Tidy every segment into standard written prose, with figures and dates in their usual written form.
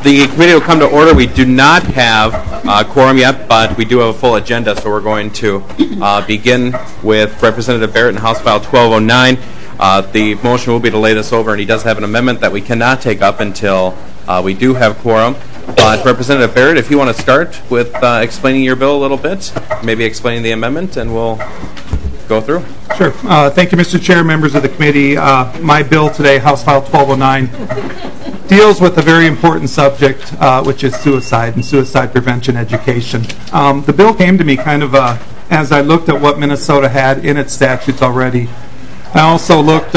The committee will come to order. We do not have quorum yet, but we do have a full agenda, so we're going to begin with Representative Barrett in House File 1209. The motion will be to lay this over, and he does have an amendment that we cannot take up until we do have quorum. But Representative Barrett, if you want to start with explaining your bill a little bit, maybe explaining the amendment, and we'll go through. Sure. Thank you, Mr. Chair, members of the committee. My bill today, House File 1209, deals with a very important subject, which is suicide and suicide prevention education. The bill came to me kind of as I looked at what Minnesota had in its statutes already. I also looked,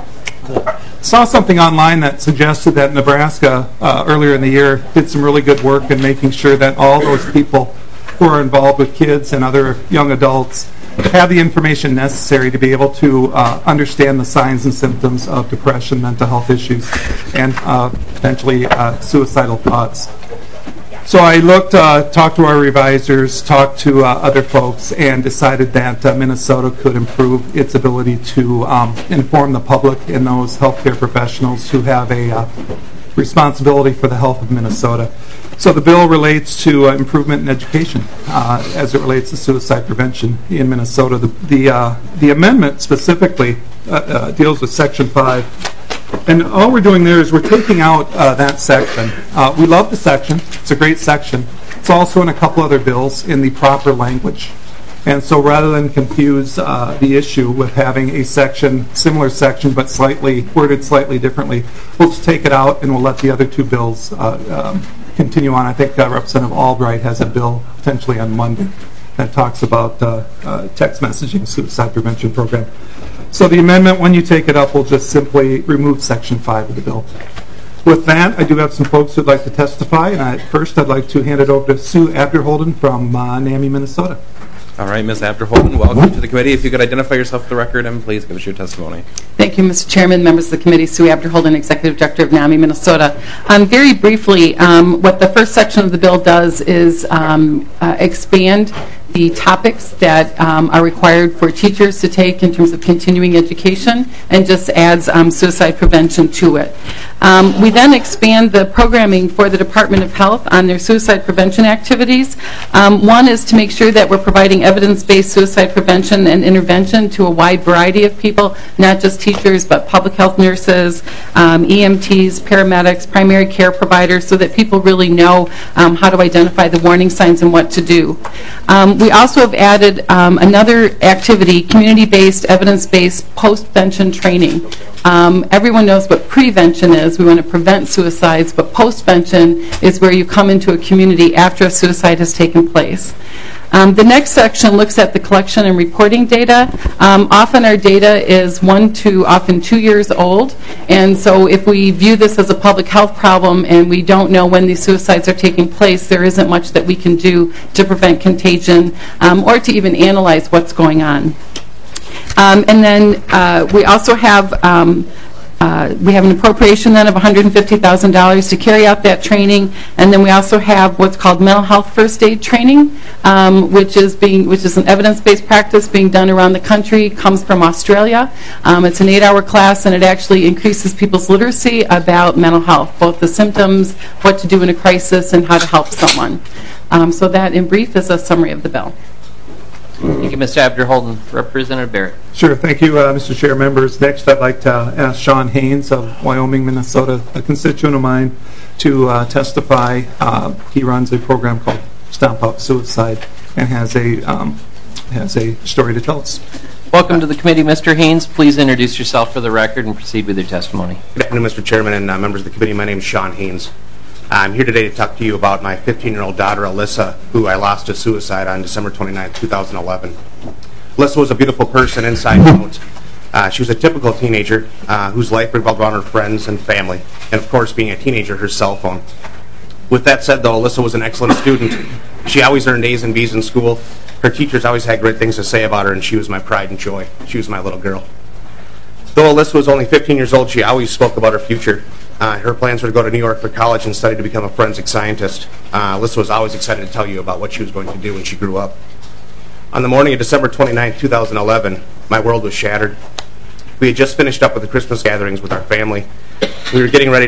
saw something online that suggested that Nebraska earlier in the year did some really good work in making sure that all those people who are involved with kids and other young adults have the information necessary to be able to understand the signs and symptoms of depression, mental health issues, and potentially suicidal thoughts. So I looked, talked to our revisers, talked to other folks, and decided that Minnesota could improve its ability to inform the public and those healthcare professionals who have a responsibility for the health of Minnesota. So the bill relates to improvement in education as it relates to suicide prevention in Minnesota. The amendment specifically deals with Section 5. And all we're doing there is we're taking out that section. We love the section. It's a great section. It's also in a couple other bills in the proper language. And so rather than confuse the issue with having a section, similar section, but worded slightly differently, we'll just take it out and we'll let the other two bills continue on. I think Representative Albright has a bill potentially on Monday that talks about text messaging suicide prevention program. So the amendment, when you take it up, will just simply remove Section 5 of the bill. With that, I do have some folks who would like to testify, and first I'd like to hand it over to Sue Abderholden from NAMI, Minnesota. All right, Ms. Abderholden, welcome to the committee. If you could identify yourself for the record and please give us your testimony. Thank you, Mr. Chairman, members of the committee. Sue Abderholden, Executive Director of NAMI, Minnesota. Very briefly, what the first section of the bill does is expand the topics that are required for teachers to take in terms of continuing education and just adds suicide prevention to it. We then expand the programming for the Department of Health on their suicide prevention activities. One is to make sure that we're providing evidence-based suicide prevention and intervention to a wide variety of people, not just teachers, but public health nurses, EMTs, paramedics, primary care providers, so that people really know how to identify the warning signs and what to do. We also have added another activity, community-based, evidence-based post-vention training. Everyone knows what prevention is. We want to prevent suicides, but post-vention is where you come into a community after a suicide has taken place. The next section looks at the collection and reporting data. Often our data is 1 to often 2 years old, and so if we view this as a public health problem and we don't know when these suicides are taking place, there isn't much that we can do to prevent contagion or to even analyze what's going on. And then we also have an appropriation then of $150,000 to carry out that training, and then we also have what's called mental health first aid training, which is an evidence-based practice being done around the country. Comes from Australia. It's an 8-hour class, and it actually increases people's literacy about mental health, both the symptoms, what to do in a crisis, and how to help someone. So that, in brief, is a summary of the bill. Thank you, Mr. Abderholden. Representative Barrett. Sure. Thank you, Mr. Chair, members. Next, I'd like to ask Sean Haynes of Wyoming, Minnesota, a constituent of mine, to testify. He runs a program called Stomp Out Suicide and has a story to tell us. Welcome to the committee, Mr. Haynes. Please introduce yourself for the record and proceed with your testimony. Good afternoon, Mr. Chairman and members of the committee. My name is Sean Haynes. I'm here today to talk to you about my 15-year-old daughter, Alyssa, who I lost to suicide on December 29, 2011. Alyssa was a beautiful person inside and out. She was a typical teenager whose life revolved around her friends and family, and of course, being a teenager, her cell phone. With that said, though, Alyssa was an excellent student. She always earned A's and B's in school. Her teachers always had great things to say about her, and she was my pride and joy. She was my little girl. Though Alyssa was only 15 years old, she always spoke about her future. Her plans were to go to New York for college and study to become a forensic scientist. Alyssa was always excited to tell you about what she was going to do when she grew up. On the morning of December 29, 2011, my world was shattered. We had just finished up with the Christmas gatherings with our family. We were getting ready to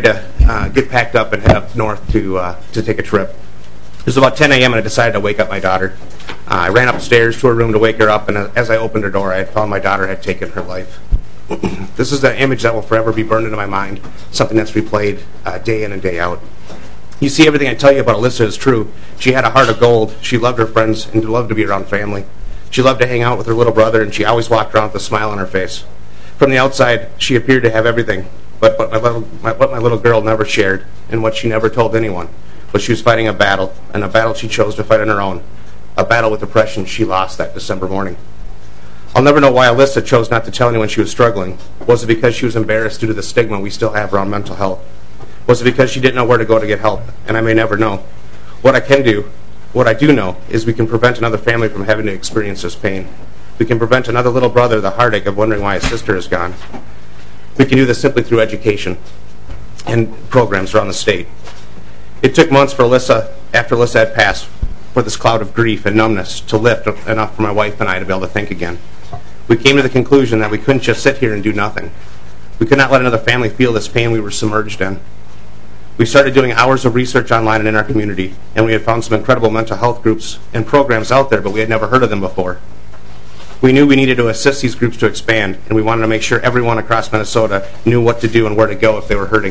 get packed up and head up north to take a trip. It was about 10 a.m. and I decided to wake up my daughter. I ran upstairs to her room to wake her up, and as I opened her door, I found my daughter had taken her life. This is an image that will forever be burned into my mind, something that's replayed day in and day out. You see, everything I tell you about Alyssa is true. She had a heart of gold. She loved her friends and loved to be around family. She loved to hang out with her little brother, and she always walked around with a smile on her face. From the outside, she appeared to have everything, but what my little girl never shared, and what she never told anyone, was she was fighting a battle, and a battle she chose to fight on her own, a battle with depression she lost that December morning. I'll never know why Alyssa chose not to tell anyone she was struggling. Was it because she was embarrassed due to the stigma we still have around mental health? Was it because she didn't know where to go to get help? And I may never know. What I do know, is we can prevent another family from having to experience this pain. We can prevent another little brother the heartache of wondering why his sister is gone. We can do this simply through education and programs around the state. It took months for Alyssa, after Alyssa had passed, for this cloud of grief and numbness to lift enough for my wife and I to be able to think again. We came to the conclusion that we couldn't just sit here and do nothing. We could not let another family feel this pain we were submerged in. We started doing hours of research online and in our community, and we had found some incredible mental health groups and programs out there, but we had never heard of them before. We knew we needed to assist these groups to expand, and we wanted to make sure everyone across Minnesota knew what to do and where to go if they were hurting.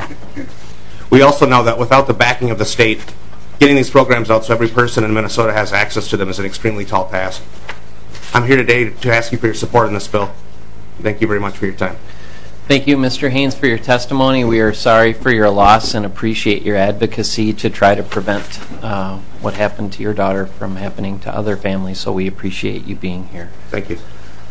We also know that without the backing of the state, getting these programs out so every person in Minnesota has access to them is an extremely tall task. I'm here today to ask you for your support in this bill. Thank you very much for your time. Thank you, Mr. Haynes, for your testimony. We are sorry for your loss and appreciate your advocacy to try to prevent what happened to your daughter from happening to other families, so we appreciate you being here. Thank you.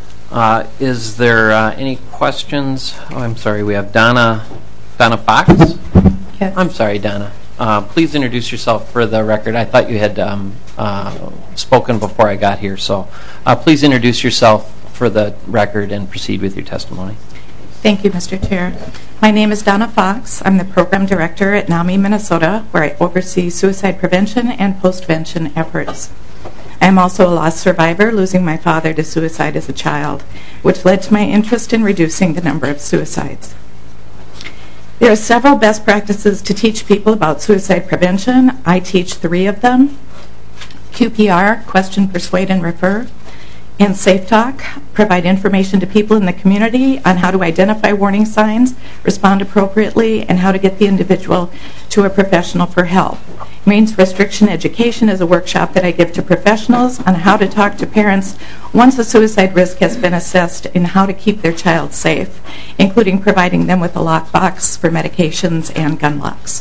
Is there any questions? Oh, I'm sorry, we have Donna Fox? Yes. I'm sorry, Donna. Please introduce yourself for the record. I thought you had spoken before I got here, so please introduce yourself for the record and proceed with your testimony. Thank you, Mr. Chair. My name is Donna Fox. I'm the Program Director at NAMI, Minnesota, where I oversee suicide prevention and postvention efforts. I am also a lost survivor, losing my father to suicide as a child, which led to my interest in reducing the number of suicides. There are several best practices to teach people about suicide prevention. I teach 3 of them. QPR, question, persuade, and refer. And Safe Talk, provide information to people in the community on how to identify warning signs, respond appropriately, and how to get the individual to a professional for help. Means Restriction Education is a workshop that I give to professionals on how to talk to parents once a suicide risk has been assessed and how to keep their child safe, including providing them with a lockbox for medications and gun locks.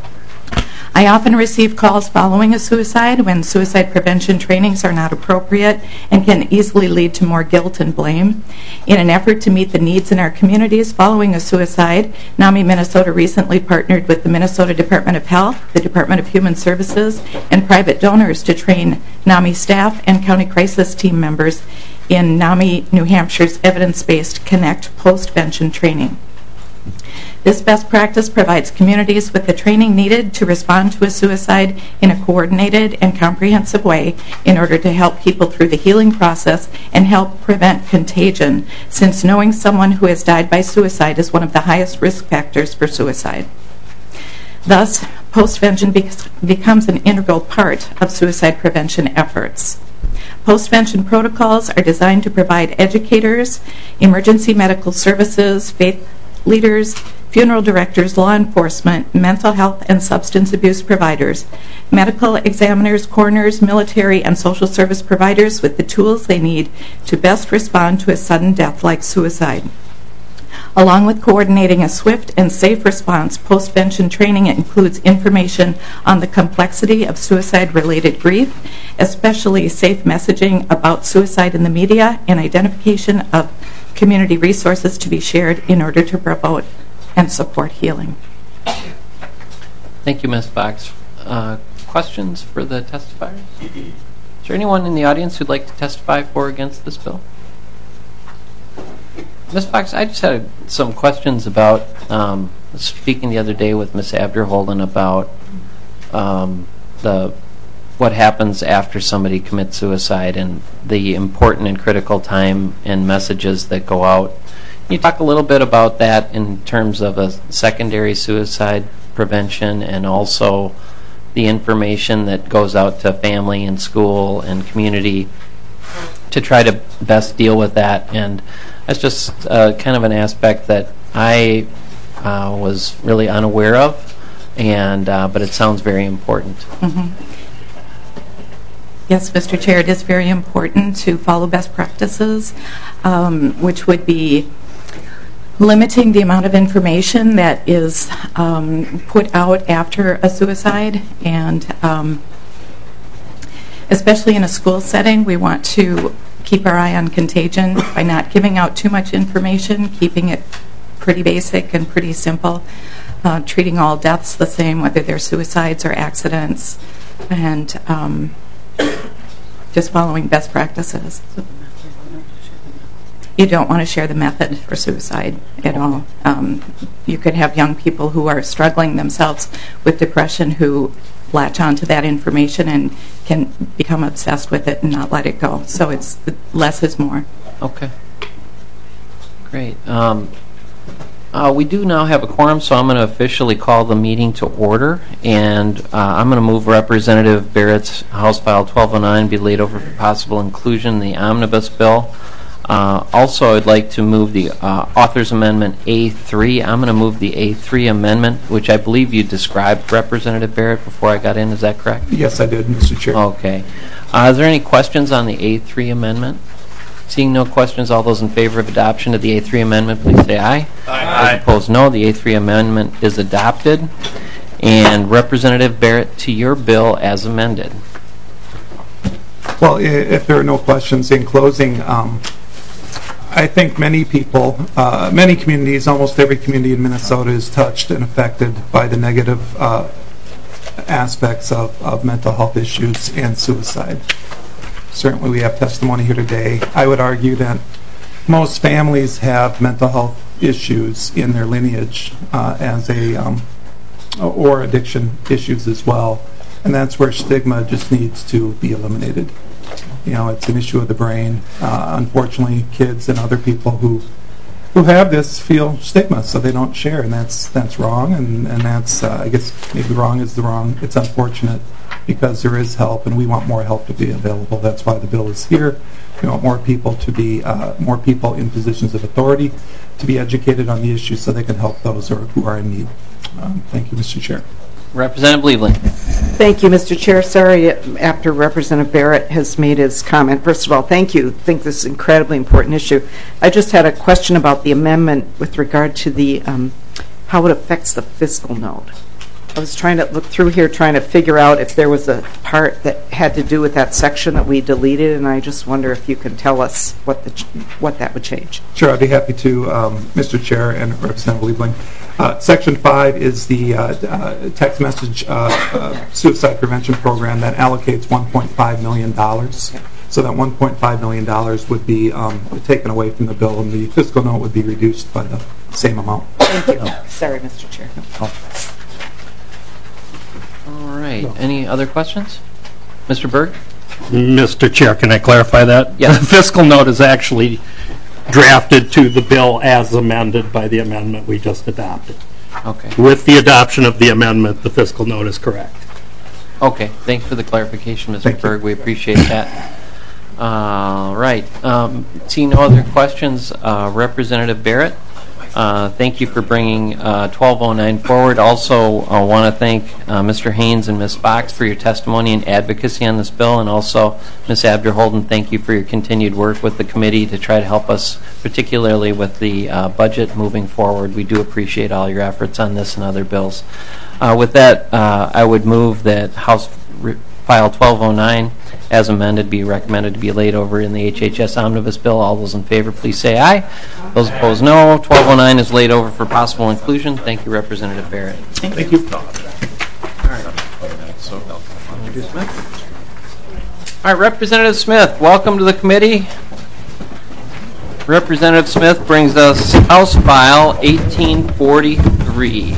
I often receive calls following a suicide when suicide prevention trainings are not appropriate and can easily lead to more guilt and blame. In an effort to meet the needs in our communities following a suicide, NAMI Minnesota recently partnered with the Minnesota Department of Health, the Department of Human Services, and private donors to train NAMI staff and county crisis team members in NAMI New Hampshire's evidence-based Connect postvention training. This best practice provides communities with the training needed to respond to a suicide in a coordinated and comprehensive way in order to help people through the healing process and help prevent contagion, since knowing someone who has died by suicide is one of the highest risk factors for suicide. Thus, postvention becomes an integral part of suicide prevention efforts. Postvention protocols are designed to provide educators, emergency medical services, faith leaders, funeral directors, law enforcement, mental health and substance abuse providers, medical examiners, coroners, military, and social service providers with the tools they need to best respond to a sudden death like suicide. Along with coordinating a swift and safe response, postvention training includes information on the complexity of suicide-related grief, especially safe messaging about suicide in the media, and identification of community resources to be shared in order to promote and support healing. Thank you, Ms. Fox. Questions for the testifiers? Is there anyone in the audience who'd like to testify for or against this bill? Ms. Fox, I just had some questions about speaking the other day with Ms. Abderholden about what happens after somebody commits suicide and the important and critical time and messages that go out Can you talk a little bit about that in terms of a secondary suicide prevention and also the information that goes out to family and school and community to try to best deal with that? And that's just kind of an aspect that I was really unaware of, and but it sounds very important. Yes, Mr. Chair, it is very important to follow best practices, which would be limiting the amount of information that is put out after a suicide, and especially in a school setting, we want to keep our eye on contagion by not giving out too much information, keeping it pretty basic and pretty simple, treating all deaths the same, whether they're suicides or accidents, and just following best practices. You don't want to share the method for suicide at all. You could have young people who are struggling themselves with depression who latch onto that information and can become obsessed with it and not let it go. So it's less is more. Okay. Great. We do now have a quorum, so I'm going to officially call the meeting to order, and I'm going to move Representative Barrett's House File 1209 be laid over for possible inclusion in the omnibus bill. Also, I'd like to move the Author's Amendment A3. I'm going to move the A3 amendment, which I believe you described, Representative Barrett, before I got in. Is that correct? Yes, I did, Mr. Chair. Okay. Is there any questions on the A3 amendment? Seeing no questions, all those in favor of adoption of the A3 amendment, please say aye. Aye. Those opposed, no. The A3 amendment is adopted. And Representative Barrett, to your bill as amended. Well, if there are no questions, in closing, I think many people, many communities, almost every community in Minnesota is touched and affected by the negative aspects of mental health issues and suicide. Certainly we have testimony here today. I would argue that most families have mental health issues in their lineage or addiction issues as well. And that's where stigma just needs to be eliminated. You know, it's an issue of the brain. Unfortunately, kids and other people who have this feel stigma, so they don't share, and that's wrong. And that's I guess maybe wrong is the wrong. It's unfortunate because there is help, and we want more help to be available. That's why the bill is here. We want more people to be more people in positions of authority to be educated on the issue, so they can help those who are in need. Thank you, Mr. Chair. Representative Liebeling. Thank you, Mr. Chair. Sorry, after Representative Barrett has made his comment. First of all, thank you. I think this is an incredibly important issue. I just had a question about the amendment with regard to the how it affects the fiscal note. I was trying to look through here, trying to figure out if there was a part that had to do with that section that we deleted, and I just wonder if you can tell us what that would change. Sure, I'd be happy to, Mr. Chair and Representative Liebeling. Section 5 is the text message suicide prevention program that allocates $1.5 million. So that $1.5 million would be taken away from the bill, and the fiscal note would be reduced by the same amount. Thank you. Sorry, Mr. Chair. All right. Any other questions? Mr. Berg? Mr. Chair, can I clarify that? Yes. The fiscal note is actually drafted to the bill as amended by the amendment we just adopted. Okay. With the adoption of the amendment, the fiscal note is correct. Okay. Thanks for the clarification, Mr. Berg. We appreciate that. All right. Seeing no other questions, Representative Barrett, thank you for bringing 1209 forward. Also, I want to thank Mr. Haynes and Ms. Fox for your testimony and advocacy on this bill, and also Ms. Abderholden, thank you for your continued work with the committee to try to help us, particularly with the budget moving forward. We do appreciate all your efforts on this and other bills. With that, I would move that House File 1209 as amended be recommended to be laid over in the HHS Omnibus Bill. All those in favor, please say aye. Those opposed, no. 1209 is laid over for possible inclusion. Thank you, Representative Barrett. Thank you. All right, Representative Smith, welcome to the committee. Representative Smith brings us House File 1843.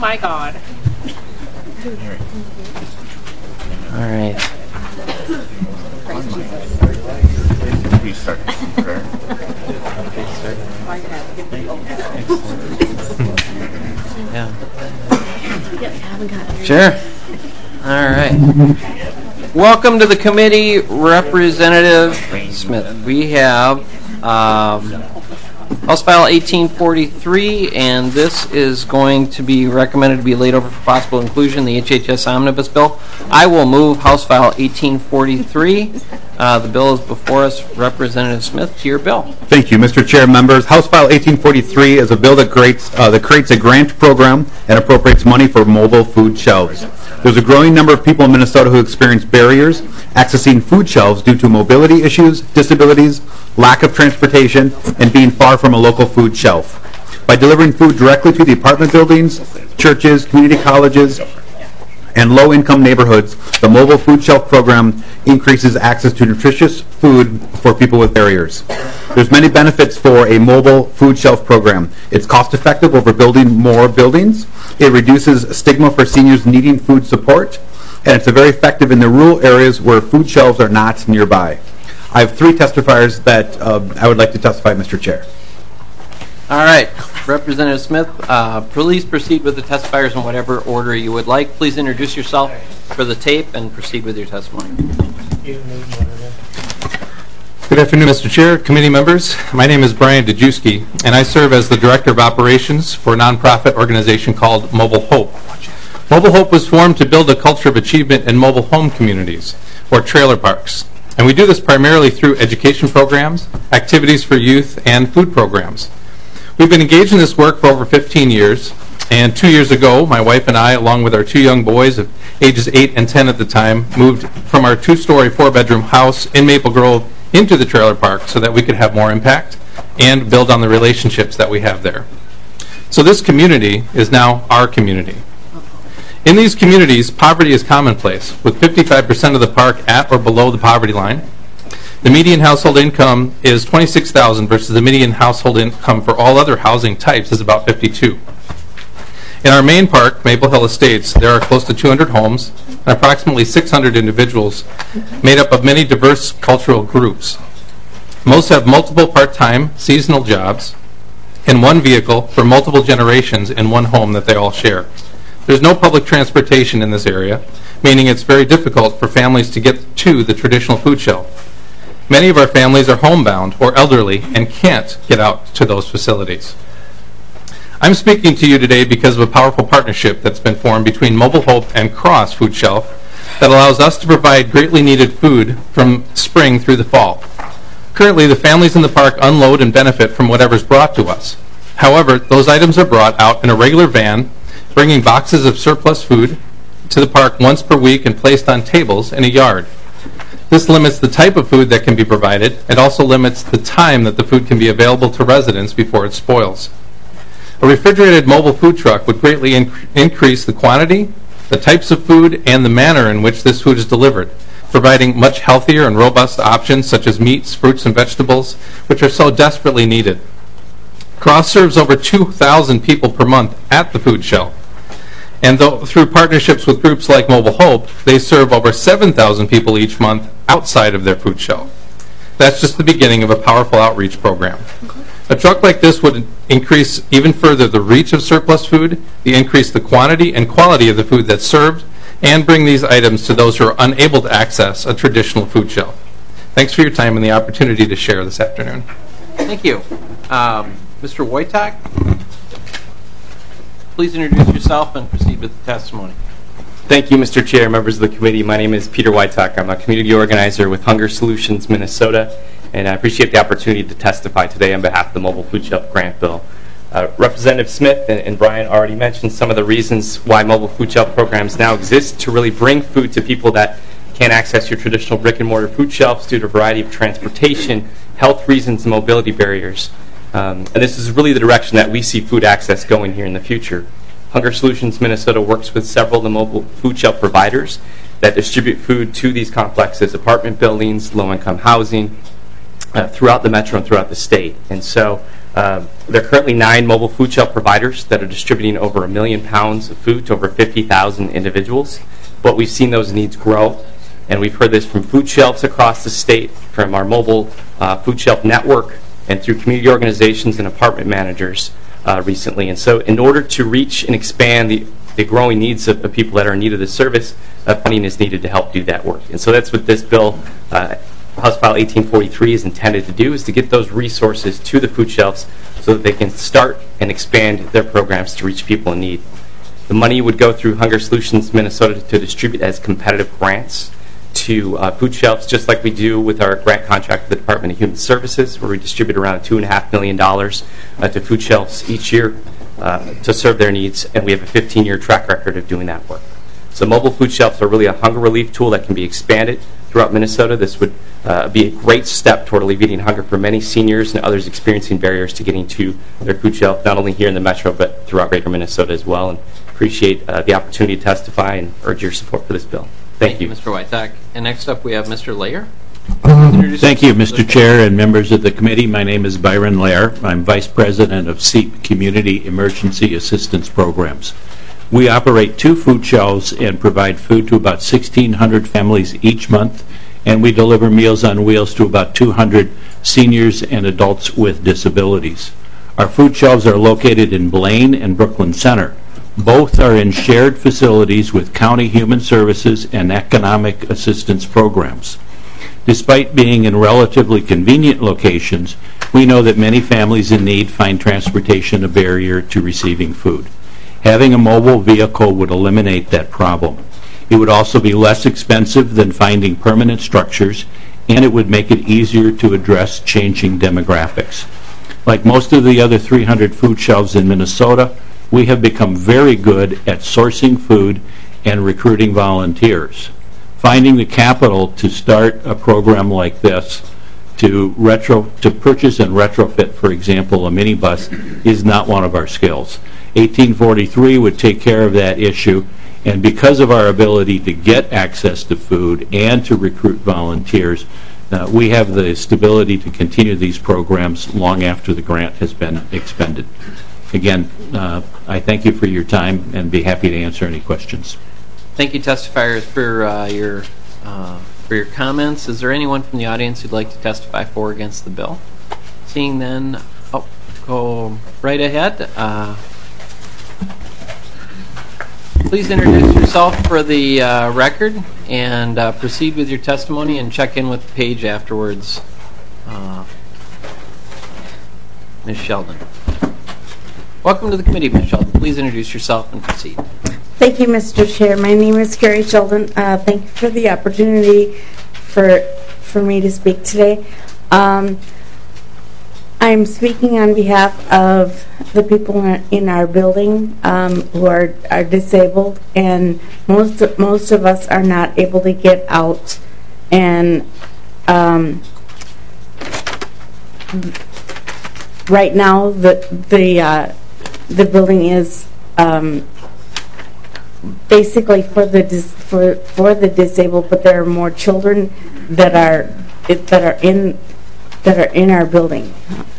my God. All right. Yeah. Sure. All right. Welcome to the committee, Representative Smith. We have House File 1843, and this is going to be recommended to be laid over for possible inclusion in the HHS Omnibus Bill. I will move House File 1843. The bill is before us. Representative Smith, to your bill. Thank you, Mr. Chair, members. House File 1843 is a bill that creates a grant program and appropriates money for mobile food shelves. There's a growing number of people in Minnesota who experience barriers accessing food shelves due to mobility issues, disabilities, lack of transportation, and being far from a local food shelf. By delivering food directly to the apartment buildings, churches, community colleges, and low-income neighborhoods, the mobile food shelf program increases access to nutritious food for people with barriers. There's many benefits for a mobile food shelf program. It's cost-effective over building more buildings. It reduces stigma for seniors needing food support, and it's very effective in the rural areas where food shelves are not nearby. I have 3 testifiers that I would like to testify, Mr. Chair. All right, Representative Smith, please proceed with the testifiers in whatever order you would like. Please introduce yourself for the tape and proceed with your testimony. Good afternoon, Mr. Chair, committee members. My name is Brian Dejewski, and I serve as the Director of Operations for a nonprofit organization called Mobile Hope. Mobile Hope was formed to build a culture of achievement in mobile home communities, or trailer parks. And we do this primarily through education programs, activities for youth, and food programs. We've been engaged in this work for over 15 years, and 2 years ago, my wife and I, along with our 2 young boys of ages 8 and 10 at the time, moved from our 2-story, 4-bedroom house in Maple Grove into the trailer park so that we could have more impact and build on the relationships that we have there. So this community is now our community. In these communities, poverty is commonplace, with 55% of the park at or below the poverty line. The median household income is $26,000 versus the median household income for all other housing types is about $52,000. In our main park, Maple Hill Estates, there are close to 200 homes and approximately 600 individuals made up of many diverse cultural groups. Most have multiple part-time seasonal jobs and one vehicle for multiple generations in one home that they all share. There's no public transportation in this area, meaning it's very difficult for families to get to the traditional food shelf. Many of our families are homebound or elderly and can't get out to those facilities. I'm speaking to you today because of a powerful partnership that's been formed between Mobile Hope and Cross Food Shelf that allows us to provide greatly needed food from spring through the fall. Currently, the families in the park unload and benefit from whatever's brought to us. However, those items are brought out in a regular van, bringing boxes of surplus food to the park once per week and placed on tables in a yard. This limits the type of food that can be provided. It also limits the time that the food can be available to residents before it spoils. A refrigerated mobile food truck would greatly increase the quantity, the types of food, and the manner in which this food is delivered, providing much healthier and robust options such as meats, fruits, and vegetables, which are so desperately needed. Cross serves over 2,000 people per month at the food shelf. And through partnerships with groups like Mobile Hope, they serve over 7,000 people each month outside of their food shelf. That's just the beginning of a powerful outreach program. A truck like this would increase even further the reach of surplus food, increase the quantity and quality of the food that's served, and bring these items to those who are unable to access a traditional food shelf. Thanks for your time and the opportunity to share this afternoon. Thank you. Mr. Wojtak, please introduce yourself and proceed with the testimony. Thank you, Mr. Chair, members of the committee. My name is Peter Wojtak. I'm a community organizer with Hunger Solutions Minnesota, and I appreciate the opportunity to testify today on behalf of the Mobile Food Shelf Grant Bill. Representative Smith and Brian already mentioned some of the reasons why mobile food shelf programs now exist to really bring food to people that can't access your traditional brick and mortar food shelves due to a variety of transportation, health reasons, and mobility barriers. And this is really the direction that we see food access going here in the future. Hunger Solutions Minnesota works with several of the mobile food shelf providers that distribute food to these complexes, apartment buildings, low-income housing, throughout the metro and throughout the state. And so There are currently 9 mobile food shelf providers that are distributing over 1 million pounds of food to over 50,000 individuals. But we've seen those needs grow, and we've heard this from food shelves across the state, from our mobile food shelf network, and through community organizations and apartment managers recently. And so in order to reach and expand the growing needs of the people that are in need of this service, funding is needed to help do that work. And so that's what this bill, House File 1843, is intended to do, is to get those resources to the food shelves so that they can start and expand their programs to reach people in need. The money would go through Hunger Solutions Minnesota to distribute as competitive grants to food shelves, just like we do with our grant contract with the Department of Human Services, where we distribute around $2.5 million to food shelves each year to serve their needs, and we have a 15-year track record of doing that work. So mobile food shelves are really a hunger relief tool that can be expanded throughout Minnesota. This would be a great step toward alleviating hunger for many seniors and others experiencing barriers to getting to their food shelf, not only here in the metro, but throughout greater Minnesota as well. And appreciate the opportunity to testify and urge your support for this bill. Thank you. Mr. Whitecock. And next up, we have Mr. Lair. Thank you, Mr. Chair and members of the committee. My name is Byron Lair. I'm Vice President of SEEP Community Emergency Assistance Programs. We operate 2 food shelves and provide food to about 1,600 families each month, and we deliver Meals on Wheels to about 200 seniors and adults with disabilities. Our food shelves are located in Blaine and Brooklyn Center. Both are in shared facilities with County Human Services and Economic Assistance Programs. Despite being in relatively convenient locations, we know that many families in need find transportation a barrier to receiving food. Having a mobile vehicle would eliminate that problem. It would also be less expensive than finding permanent structures, and it would make it easier to address changing demographics. Like most of the other 300 food shelves in Minnesota, we have become very good at sourcing food and recruiting volunteers. Finding the capital to start a program like this, to purchase and retrofit, for example, a minibus, is not one of our skills. 1843 would take care of that issue, and because of our ability to get access to food and to recruit volunteers, we have the stability to continue these programs long after the grant has been expended. Again, I thank you for your time and be happy to answer any questions. Thank you, testifiers, for your comments. Is there anyone from the audience who'd like to testify for or against the bill? Seeing then, go right ahead. Please introduce yourself for the record and proceed with your testimony and check in with the page afterwards. Ms. Sheldon. Welcome to the committee, Ms. Sheldon. Please introduce yourself and proceed. Thank you, Mr. Chair. My name is Carrie Sheldon. Thank you for the opportunity for me to speak today. I'm speaking on behalf of the people in our building who are disabled, and most of us are not able to get out. And right now, the building is basically for the disabled, but there are more children that are in our building.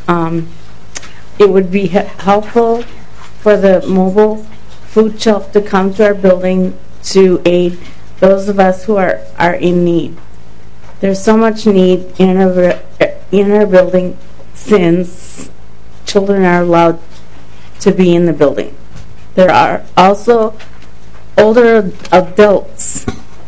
It would be helpful for the mobile food shelf to come to our building to aid those of us who are in need. There's so much need in our building since children are allowed to be in the building. There are also older adults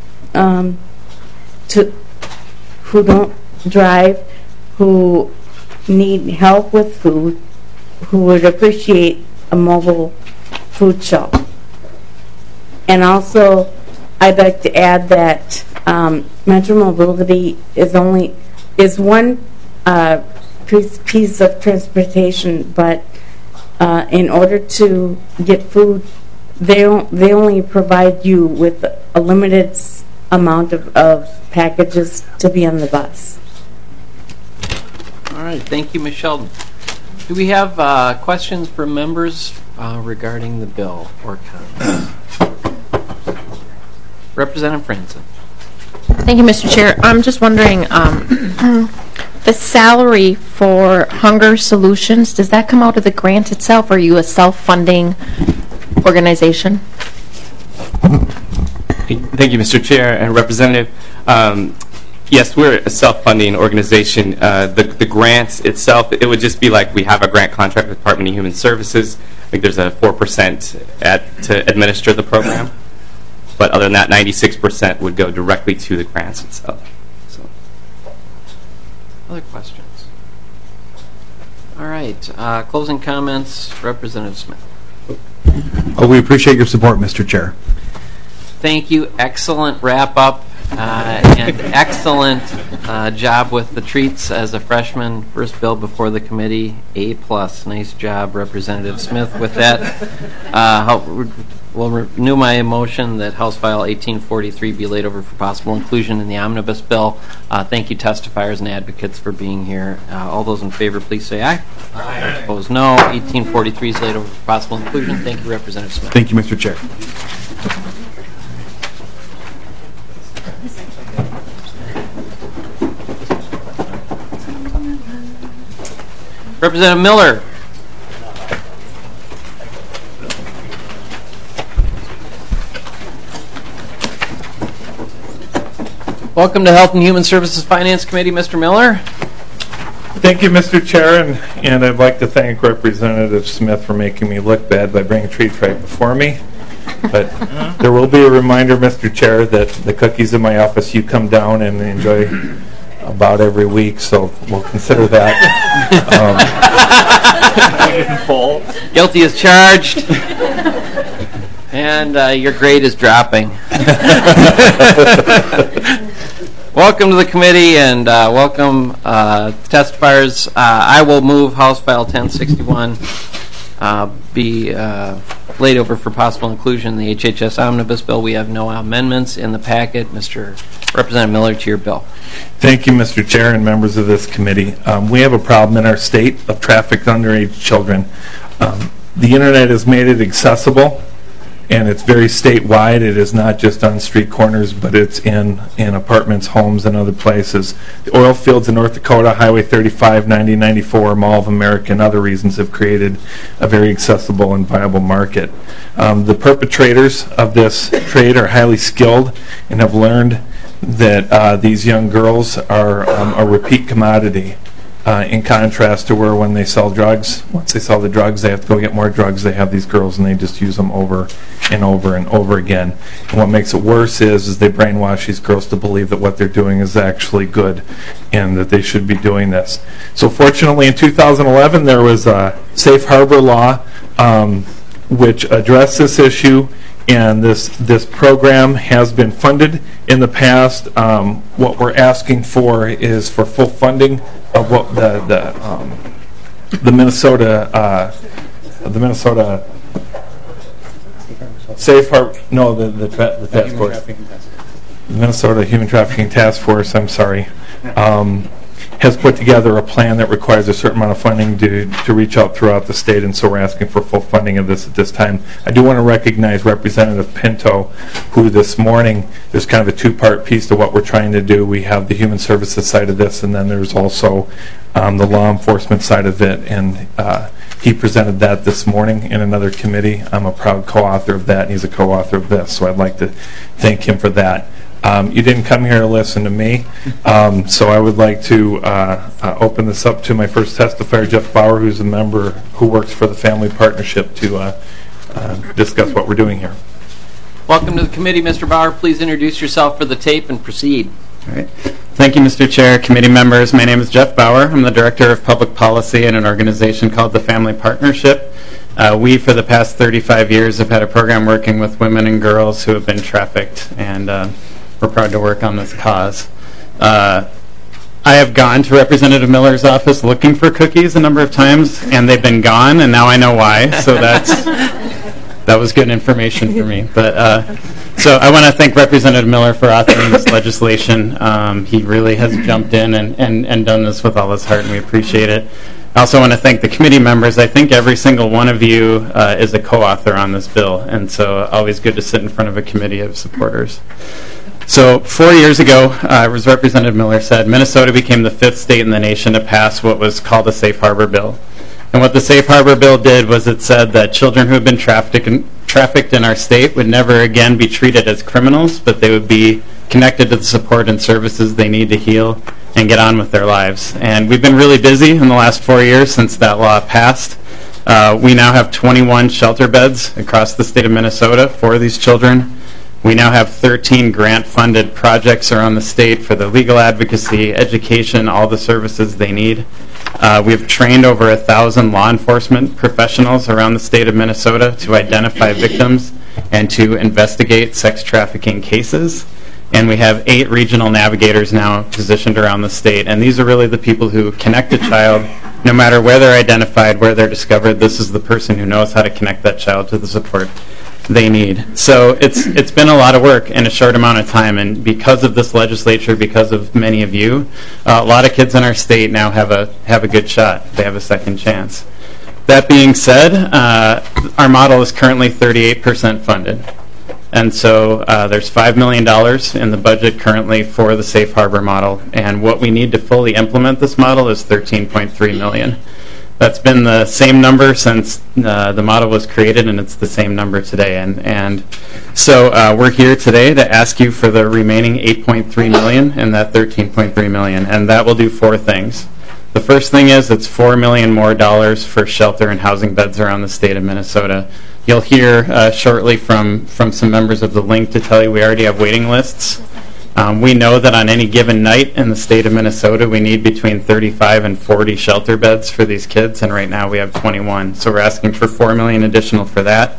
who don't drive, who need help with food, who would appreciate a mobile food shelf. And also, I'd like to add that Metro Mobility is one piece of transportation, but in order to get food, they only provide you with a limited amount of packages to be on the bus. All right, thank you, Ms. Sheldon. Do we have questions from members regarding the bill or comments? Representative Franson. Thank you, Mr. Chair. I'm just wondering, the salary for Hunger Solutions, does that come out of the grant itself, or are you a self-funding organization? Thank you, Mr. Chair and Representative. Yes, we're a self-funding organization. The grant itself, it would just be like we have a grant contract with the Department of Human Services. I think there's a 4% to administer the program. But other than that, 96% would go directly to the grants itself. So. Other questions? All right. Closing comments, Representative Smith. We appreciate your support, Mr. Chair. Thank you. Excellent wrap-up and excellent job with the treats as a freshman. First bill before the committee, A+. Nice job, Representative Smith. With that, we'll renew my motion that House File 1843 be laid over for possible inclusion in the omnibus bill. Thank you, testifiers and advocates, for being here. All those in favor, please say aye. Aye. Opposed, no. 1843 is laid over for possible inclusion. Thank you, Representative Smith. Thank you, Mr. Chair. Representative Miller. Welcome to Health and Human Services Finance Committee, Mr. Miller. Thank you, Mr. Chair, and I'd like to thank Representative Smith for making me look bad by bringing treats right before me. But there will be a reminder, Mr. Chair, that the cookies in my office you come down and enjoy about every week, so we'll consider that. Guilty as charged. And your grade is dropping. Welcome to the committee, and welcome testifiers. I will move House File 1061 be laid over for possible inclusion in the HHS Omnibus Bill. We have no amendments in the packet. Mr. Representative Miller, to your bill. Thank you, Mr. Chair and members of this committee. We have a problem in our state of trafficked underage children. The internet has made it accessible, and it's very statewide. It is not just on street corners, but it's in apartments, homes, and other places. The oil fields in North Dakota, Highway 35, 90, 94, Mall of America, and other reasons have created a very accessible and viable market. The perpetrators of this trade are highly skilled and have learned that these young girls are a repeat commodity. In contrast to where when they sell drugs, once they sell the drugs, they have to go get more drugs. They have these girls and they just use them over and over and over again. And what makes it worse is they brainwash these girls to believe that what they're doing is actually good and that they should be doing this. So fortunately in 2011 there was a safe harbor law which addressed this issue, and this program has been funded in the past. What we're asking for is for full funding of what the Minnesota Safe Harbor, no, the task force, the Minnesota Human Trafficking Task Force, I'm sorry, has put together a plan that requires a certain amount of funding to reach out throughout the state, and so we're asking for full funding of this at this time. I do want to recognize Representative Pinto, who this morning, there's kind of a two-part piece to what we're trying to do. We have the human services side of this, and then there's also the law enforcement side of it, and he presented that this morning in another committee. I'm a proud co-author of that, and he's a co-author of this, so I'd like to thank him for that. You didn't come here to listen to me, so I would like to open this up to my first testifier, Jeff Bauer, who's a member who works for the Family Partnership, to discuss what we're doing here. Welcome to the committee, Mr. Bauer. Please introduce yourself for the tape and proceed. All right. Thank you, Mr. Chair, committee members. My name is Jeff Bauer. I'm the Director of Public Policy in an organization called the Family Partnership. We, for the past 35 years, have had a program working with women and girls who have been trafficked, and we're proud to work on this cause. I have gone to Representative Miller's office looking for cookies a number of times, and they've been gone, and now I know why, so that was good information for me. But so I want to thank Representative Miller for authoring this legislation. He really has jumped in and done this with all his heart, and we appreciate it. I also want to thank the committee members. I think every single one of you is a co-author on this bill, and so always good to sit in front of a committee of supporters. So 4 years ago, as Representative Miller said, Minnesota became the 5th state in the nation to pass what was called a Safe Harbor Bill. And what the Safe Harbor Bill did was it said that children who have been trafficked in our state would never again be treated as criminals, but they would be connected to the support and services they need to heal and get on with their lives. And we've been really busy in the last 4 years since that law passed. We now have 21 shelter beds across the state of Minnesota for these children. We now have 13 grant-funded projects around the state for the legal advocacy, education, all the services they need. We've trained over 1,000 law enforcement professionals around the state of Minnesota to identify victims and to investigate sex trafficking cases. And we have 8 regional navigators now positioned around the state. And these are really the people who connect a child, no matter where they're identified, where they're discovered. This is the person who knows how to connect that child to the support they need. So it's been a lot of work in a short amount of time, and because of this legislature, because of many of you, a lot of kids in our state now have a good shot. They have a second chance. That being said, our model is currently 38% funded. And so there's $5 million in the budget currently for the Safe Harbor model, and what we need to fully implement this model is $13.3 million. That's been the same number since the model was created, and it's the same number today. And so we're here today to ask you for the remaining $8.3 million and that $13.3 million, and that will do 4 things. The first thing is it's $4 million more for shelter and housing beds around the state of Minnesota. You'll hear shortly from some members of the Link to tell you we already have waiting lists. We know that on any given night in the state of Minnesota, we need between 35 and 40 shelter beds for these kids, and right now we have 21. So we're asking for $4 million additional for that.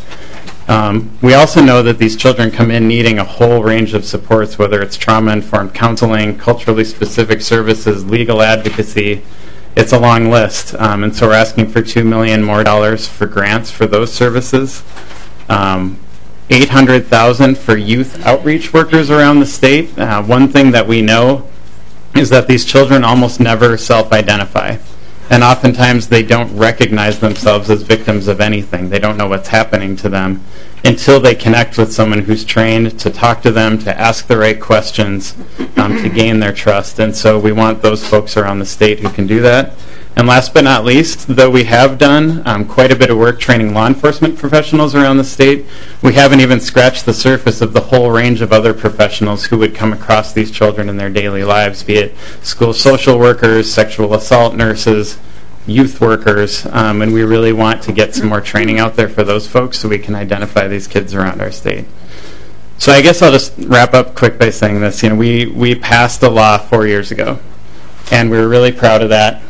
We also know that these children come in needing a whole range of supports, whether it's trauma-informed counseling, culturally specific services, legal advocacy. It's a long list, and so we're asking for $2 million more for grants for those services. $800,000 for youth outreach workers around the state. One thing that we know is that these children almost never self-identify, and oftentimes they don't recognize themselves as victims of anything. They don't know what's happening to them until they connect with someone who's trained to talk to them, to ask the right questions, to gain their trust. And so we want those folks around the state who can do that. And last but not least, though we have done quite a bit of work training law enforcement professionals around the state, we haven't even scratched the surface of the whole range of other professionals who would come across these children in their daily lives, be it school social workers, sexual assault nurses, youth workers, and we really want to get some more training out there for those folks so we can identify these kids around our state. So I guess I'll just wrap up quick by saying this. We passed a law 4 years ago, and we were really proud of that.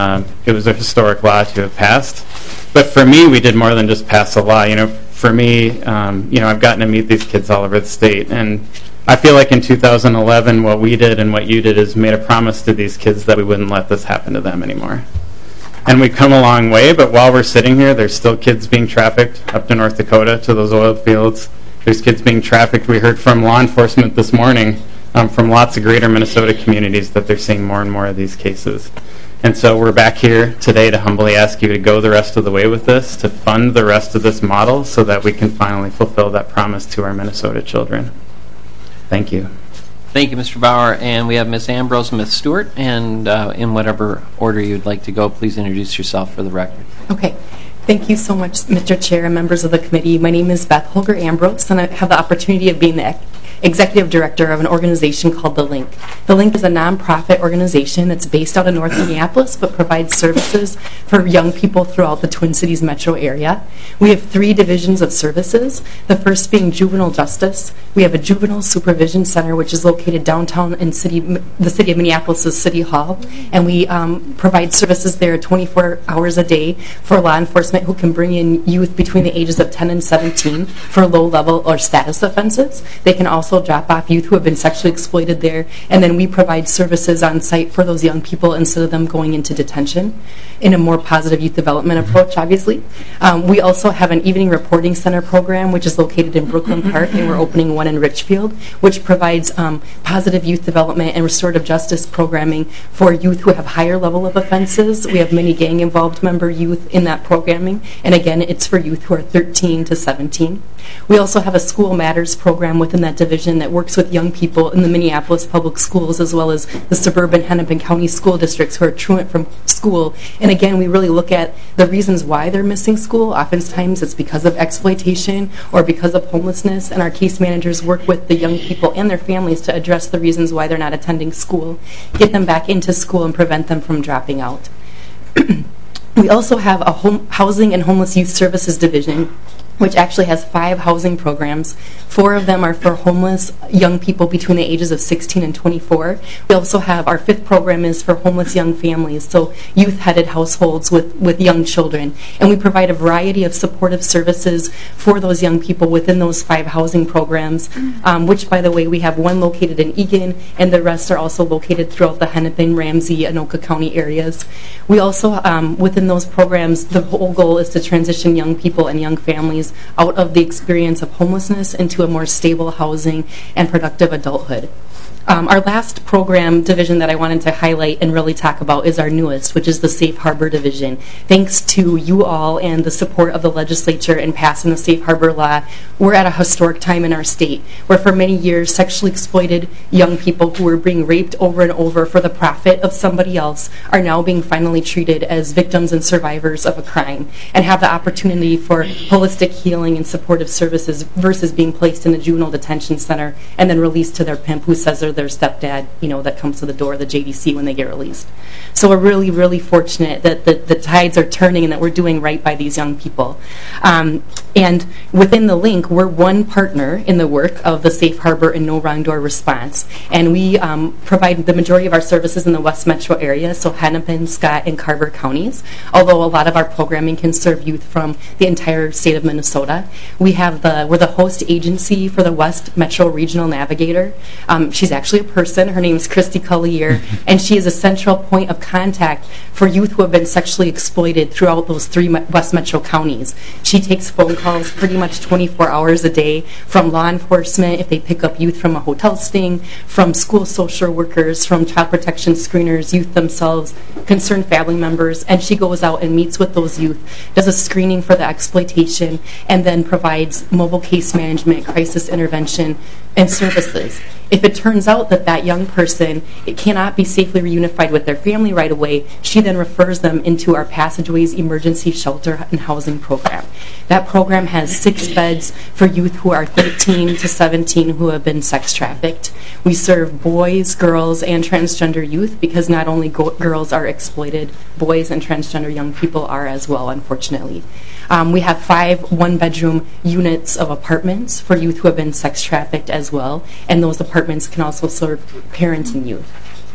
It was a historic law to have passed. But for me, we did more than just pass a law. For me, I've gotten to meet these kids all over the state, and I feel like in 2011, what we did and what you did is made a promise to these kids that we wouldn't let this happen to them anymore. And we've come a long way, but while we're sitting here, there's still kids being trafficked up to North Dakota to those oil fields. There's kids being trafficked. We heard from law enforcement this morning from lots of greater Minnesota communities that they're seeing more and more of these cases. And so we're back here today to humbly ask you to go the rest of the way with this, to fund the rest of this model so that we can finally fulfill that promise to our Minnesota children. Thank you. Thank you, Mr. Bauer. And we have Ms. Ambrose and Ms. Stewart. And in whatever order you'd like to go, please introduce yourself for the record. Okay. Thank you so much, Mr. Chair and members of the committee. My name is Beth Holger Ambrose, and I have the opportunity of being the executive director of an organization called The Link. The Link is a nonprofit organization that's based out of North Minneapolis but provides services for young people throughout the Twin Cities metro area. We have 3 divisions of services, the first being juvenile justice. We have a juvenile supervision center which is located downtown in the city of Minneapolis' City Hall, and we provide services there 24 hours a day for law enforcement who can bring in youth between the ages of 10 and 17 for low-level or status offenses. They can also drop off youth who have been sexually exploited there, and then we provide services on site for those young people instead of them going into detention in a more positive youth development approach, obviously. We also have an evening reporting center program which is located in Brooklyn Park, and we're opening one in Richfield, which provides positive youth development and restorative justice programming for youth who have higher level of offenses. We have many gang involved member youth in that programming, and again it's for youth who are 13 to 17. We also have a School Matters program within that division that works with young people in the Minneapolis Public Schools as well as the suburban Hennepin County school districts who are truant from school. And again, we really look at the reasons why they're missing school. Oftentimes it's because of exploitation or because of homelessness, and our case managers work with the young people and their families to address the reasons why they're not attending school, get them back into school, and prevent them from dropping out. We also have a Housing and Homeless Youth Services division, which actually has 5 housing programs. 4 of them are for homeless young people between the ages of 16 and 24. We also have our 5th program is for homeless young families, so youth-headed households with young children. And we provide a variety of supportive services for those young people within those 5 housing programs, which, by the way, we have 1 located in Eagan, and the rest are also located throughout the Hennepin, Ramsey, Anoka County areas. We also, within those programs, the whole goal is to transition young people and young families out of the experience of homelessness into a more stable housing and productive adulthood. Our last program division that I wanted to highlight and really talk about is our newest, which is the Safe Harbor division. Thanks to you all and the support of the legislature in passing the Safe Harbor law, we're at a historic time in our state where for many years sexually exploited young people who were being raped over and over for the profit of somebody else are now being finally treated as victims and survivors of a crime and have the opportunity for holistic healing and supportive services versus being placed in a juvenile detention center and then released to their pimp who says they're their stepdad, that comes to the door of the JDC when they get released. So we're really, really fortunate that the tides are turning and that we're doing right by these young people. And within the link, we're one partner in the work of the Safe Harbor and No Wrong Door response. And we provide the majority of our services in the West Metro area, so Hennepin, Scott, and Carver counties, although a lot of our programming can serve youth from the entire state of Minnesota. We're the host agency for the West Metro Regional Navigator. She's actually a person. Her name is Christy Collier, and she is a central point of contact for youth who have been sexually exploited throughout those 3 West Metro counties. She takes phone calls pretty much 24 hours a day from law enforcement if they pick up youth from a hotel sting, from school social workers, from child protection screeners, youth themselves, concerned family members, and she goes out and meets with those youth, does a screening for the exploitation, and then provides mobile case management, crisis intervention, and services. If it turns out that that young person cannot be safely reunified with their family right away, she then refers them into our Passageways Emergency Shelter and Housing Program. That program has 6 beds for youth who are 13 to 17 who have been sex trafficked. We serve boys, girls, and transgender youth because not only girls are exploited, boys and transgender young people are as well, unfortunately. We have 5 one-bedroom units of apartments for youth who have been sex trafficked as well, and those apartments can also serve parenting youth.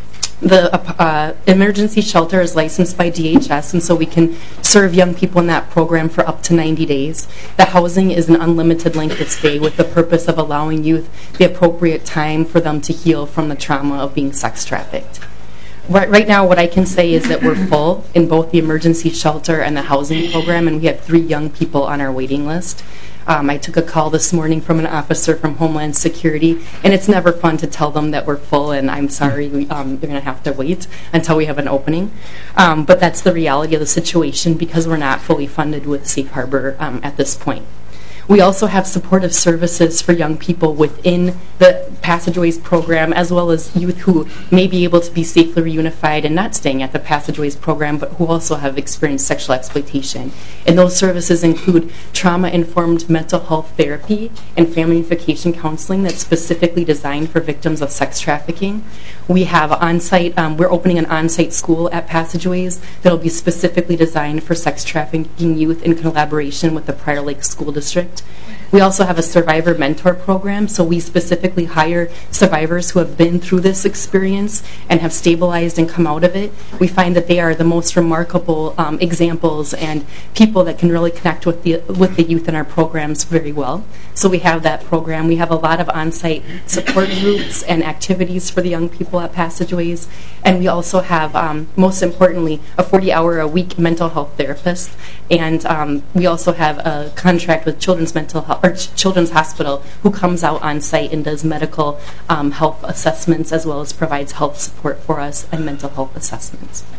The emergency shelter is licensed by DHS, and so we can serve young people in that program for up to 90 days. The housing is an unlimited length of stay with the purpose of allowing youth the appropriate time for them to heal from the trauma of being sex trafficked. Right now, what I can say is that we're full in both the emergency shelter and the housing program, and we have 3 young people on our waiting list. I took a call this morning from an officer from Homeland Security, and it's never fun to tell them that we're full, and I'm sorry, you're going to have to wait until we have an opening. But that's the reality of the situation because we're not fully funded with Safe Harbor at this point. We also have supportive services for young people within the Passageways program, as well as youth who may be able to be safely reunified and not staying at the Passageways program, but who also have experienced sexual exploitation. And those services include trauma-informed mental health therapy and family unification counseling that's specifically designed for victims of sex trafficking. We have on-site, we're opening an on-site school at Passageways that will be specifically designed for sex trafficking youth in collaboration with the Prior Lake School District. We also have a survivor mentor program, so we specifically hire survivors who have been through this experience and have stabilized and come out of it. We find that they are the most remarkable examples and people that can really connect with the youth in our programs very well. So we have that program. We have a lot of on-site support groups and activities for the young people at Passageways, and we also have, most importantly, a 40-hour-a-week mental health therapist, and we also have a contract with Children's Hospital who comes out on site and does medical health assessments as well as provides health support for us and mental health assessments.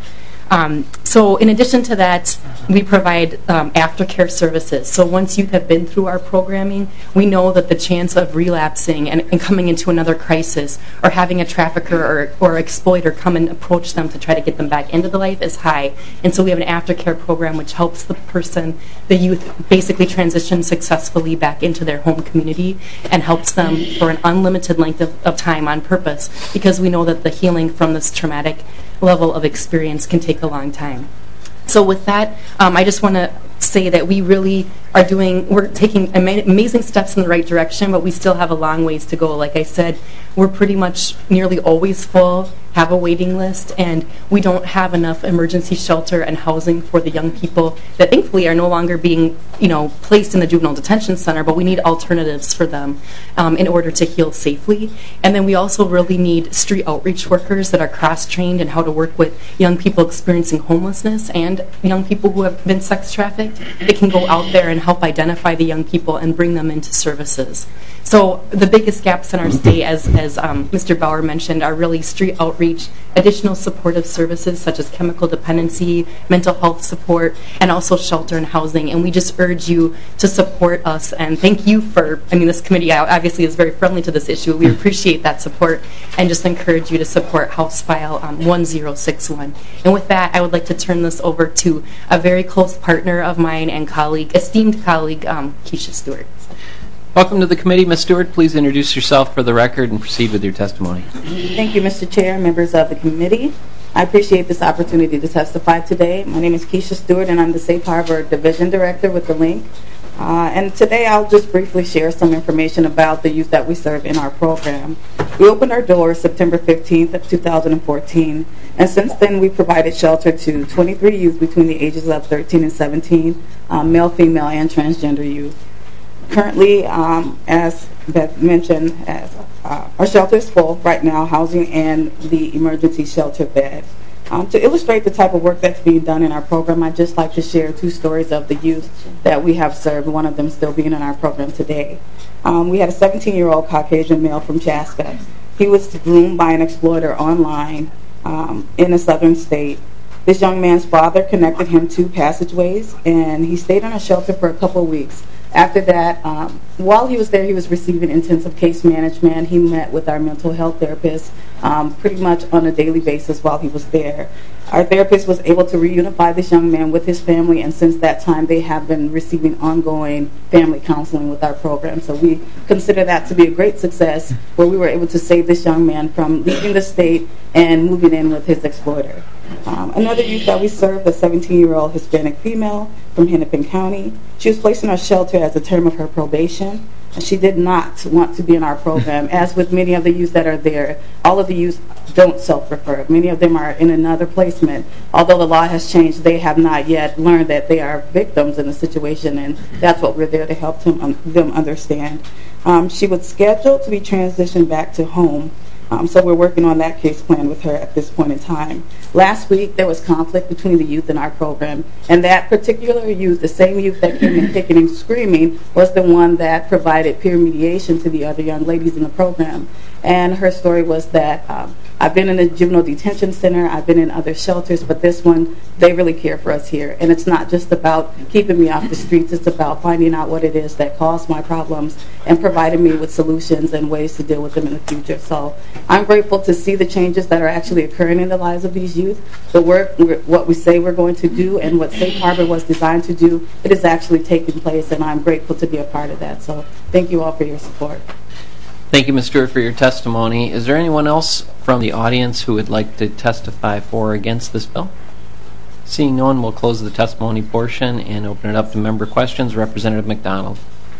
So in addition to that, we provide aftercare services. So once youth have been through our programming, we know that the chance of relapsing and coming into another crisis or having a trafficker or exploiter come and approach them to try to get them back into the life is high. And so we have an aftercare program which helps the youth basically transition successfully back into their home community and helps them for an unlimited length of time on purpose, because we know that the healing from this traumatic level of experience can take a long time. So with that, I just want to say that we really we're taking amazing steps in the right direction, but we still have a long ways to go. Like I said, we're pretty much nearly always full, have a waiting list, and we don't have enough emergency shelter and housing for the young people that thankfully are no longer being, placed in the juvenile detention center, but we need alternatives for them in order to heal safely. And then we also really need street outreach workers that are cross-trained in how to work with young people experiencing homelessness and young people who have been sex trafficked. They can go out there and help identify the young people and bring them into services. So the biggest gaps in our state, as Mr. Bauer mentioned, are really street outreach, additional supportive services such as chemical dependency, mental health support, and also shelter and housing. And we just urge you to support us. And thank you this committee obviously is very friendly to this issue. We appreciate that support and just encourage you to support House File 1061. And with that, I would like to turn this over to a very close partner of mine and esteemed colleague, Keisha Stewart. Welcome to the committee. Ms. Stewart, please introduce yourself for the record and proceed with your testimony. Thank you, Mr. Chair, members of the committee. I appreciate this opportunity to testify today. My name is Keisha Stewart, and I'm the Safe Harbor Division Director with the Link. And today I'll just briefly share some information about the youth that we serve in our program. We opened our doors September 15th of 2014, and since then we provided shelter to 23 youth between the ages of 13 and 17, male, female, and transgender youth. Currently, as Beth mentioned, our shelter is full right now, housing and the emergency shelter bed. To illustrate the type of work that's being done in our program, I'd just like to share two stories of the youth that we have served, one of them still being in our program today. We had a 17-year-old Caucasian male from Chaska. He was groomed by an exploiter online in a southern state. This young man's father connected him to Passageways, and he stayed in our shelter for a couple of weeks. After that, while he was there, he was receiving intensive case management. He met with our mental health therapist pretty much on a daily basis while he was there. Our therapist was able to reunify this young man with his family, and since that time, they have been receiving ongoing family counseling with our program. So we consider that to be a great success, where we were able to save this young man from leaving the state and moving in with his exploiter. Another youth that we served, a 17-year-old Hispanic female from Hennepin County. She was placed in our shelter as a term of her probation, and she did not want to be in our program. As with many of the youth that are there, all of the youth don't self-refer. Many of them are in another placement. Although the law has changed, they have not yet learned that they are victims in the situation, and that's what we're there to help them understand. She was scheduled to be transitioned back to home. So we're working on that case plan with her at this point in time. Last week, there was conflict between the youth in our program, and that particular youth, the same youth that came in kicking and screaming, was the one that provided peer mediation to the other young ladies in the program. And her story was that I've been in a juvenile detention center, I've been in other shelters, but this one, they really care for us here. And it's not just about keeping me off the streets, it's about finding out what it is that caused my problems and providing me with solutions and ways to deal with them in the future. So I'm grateful to see the changes that are actually occurring in the lives of these youth. The work, what we say we're going to do and what Safe Harbor was designed to do, it is actually taking place, and I'm grateful to be a part of that. So thank you all for your support. Thank you, Ms. Stewart, for your testimony. Is there anyone else from the audience who would like to testify for or against this bill? Seeing no one, we'll close the testimony portion and open it up to member questions. Representative McDonald.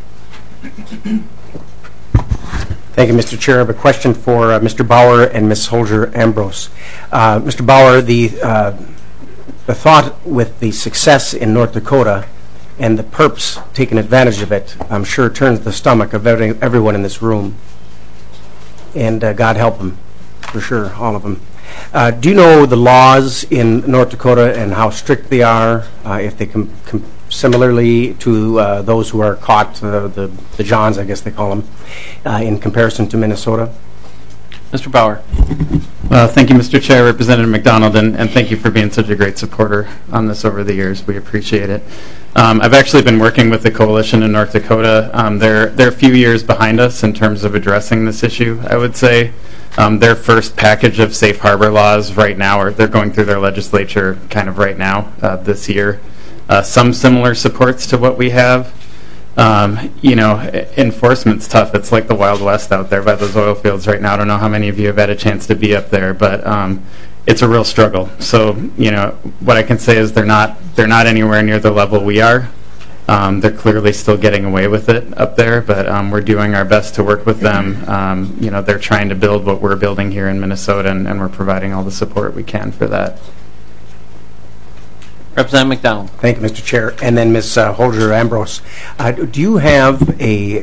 Thank you, Mr. Chair. I have a question for Mr. Bauer and Ms. Holger-Ambrose. Mr. Bauer, the thought with the success in North Dakota and the perps taking advantage of it, I'm sure turns the stomach of everyone in this room. And God help them, for sure, all of them. Do you know the laws in North Dakota and how strict they are, if they similarly to those who are caught, the Johns, I guess they call them, in comparison to Minnesota? Mr. Bauer. Thank you, Mr. Chair, Representative McDonald, and thank you for being such a great supporter on this over the years. We appreciate it. I've actually been working with the coalition in North Dakota. They're a few years behind us in terms of addressing this issue, I would say. Their first package of safe harbor laws right now, or they're going through their legislature kind of right now this year. Some similar supports to what we have. Enforcement's tough. It's like the Wild West out there by those oil fields right now. I don't know how many of you have had a chance to be up there, but it's a real struggle. So, what I can say is they're not anywhere near the level we are. They're clearly still getting away with it up there, but we're doing our best to work with them. They're trying to build what we're building here in Minnesota, and we're providing all the support we can for that. Representative McDonald. Thank you, Mr. Chair. And then Ms. Holger-Ambrose, do you have a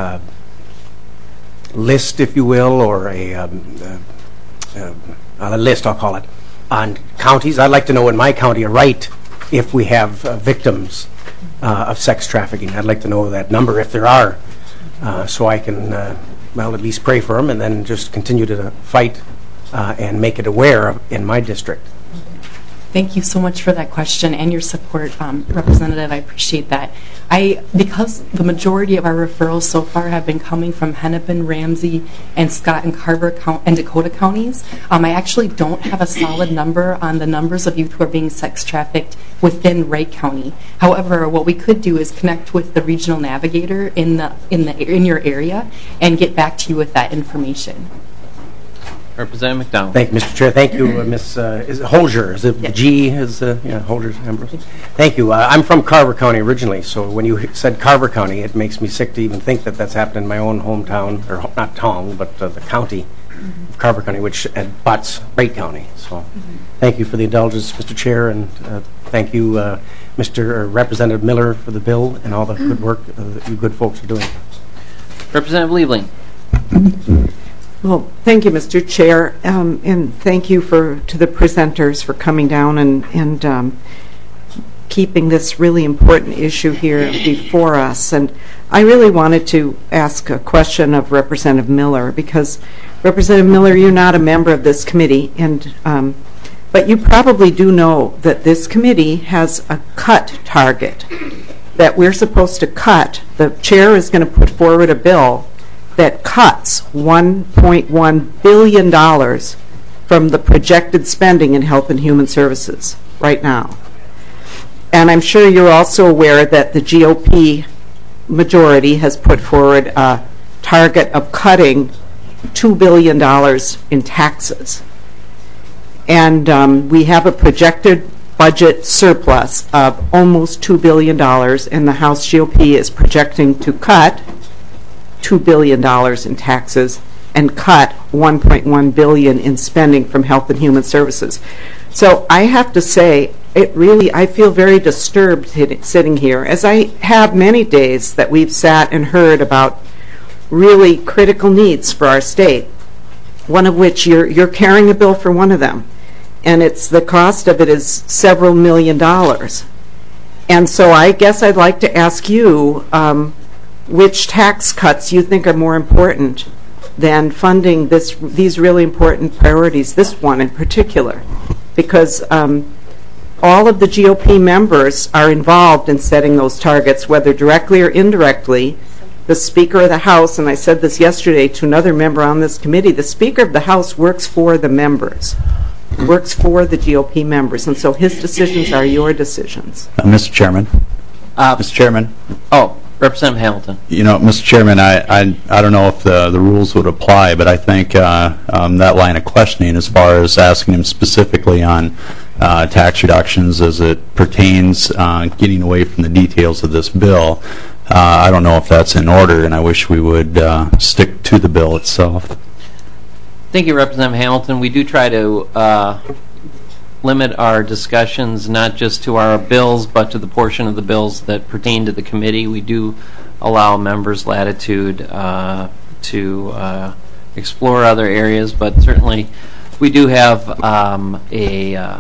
list, if you will, or a list, I'll call it, on counties? I'd like to know in my county a right if we have victims of sex trafficking. I'd like to know that number if there are, so I can, at least pray for them and then just continue to fight and make it aware in my district. Thank you so much for that question and your support, Representative. I appreciate that. Because the majority of our referrals so far have been coming from Hennepin, Ramsey, and Scott and Carver and Dakota counties, I actually don't have a solid number on the numbers of youth who are being sex trafficked within Wright County. However, what we could do is connect with the regional navigator in your area and get back to you with that information. Representative McDonald. Thank you, Mr. Chair. Thank you, Ms. Is it Holger? Is it G? Holger-Ambrose. Thank you. I'm from Carver County originally, so when you said Carver County, it makes me sick to even think that that's happened in my own hometown, or not town, but the county of Carver County, which butts Wright County. So thank you for the indulgence, Mr. Chair, and thank you, Mr. Representative Miller, for the bill and all the good work that you good folks are doing. Representative Liebling. Well, thank you, Mr. Chair, and thank you to the presenters for coming down and keeping this really important issue here before us. And I really wanted to ask a question of Representative Miller, because Representative Miller, you're not a member of this committee, but you probably do know that this committee has a cut target that we're supposed to cut. The chair is going to put forward a bill that cuts $1.1 billion from the projected spending in Health and Human Services right now. And I'm sure you're also aware that the GOP majority has put forward a target of cutting $2 billion in taxes. And we have a projected budget surplus of almost $2 billion, and the House GOP is projecting to cut $2 billion in taxes and cut $1.1 billion in spending from Health and Human Services. So I have to say, I feel very disturbed sitting here, as I have many days that we've sat and heard about really critical needs for our state, one of which you're carrying a bill for one of them, and the cost of it is several $1 million. And so I guess I'd like to ask you, which tax cuts you think are more important than funding these really important priorities, this one in particular, because all of the GOP members are involved in setting those targets, whether directly or indirectly. The Speaker of the House, and I said this yesterday to another member on this committee, the Speaker of the House works for the members, works for the GOP members, and so his decisions are your decisions. Mr. Chairman. Mr. Chairman. Oh. Representative Hamilton. Mr. Chairman, I don't know if the rules would apply, but I think that line of questioning, as far as asking him specifically on tax reductions as it pertains getting away from the details of this bill, I don't know if that's in order, and I wish we would stick to the bill itself. Thank you, Representative Hamilton. We do try to limit our discussions not just to our bills, but to the portion of the bills that pertain to the committee. We do allow members latitude to explore other areas, but certainly we do have a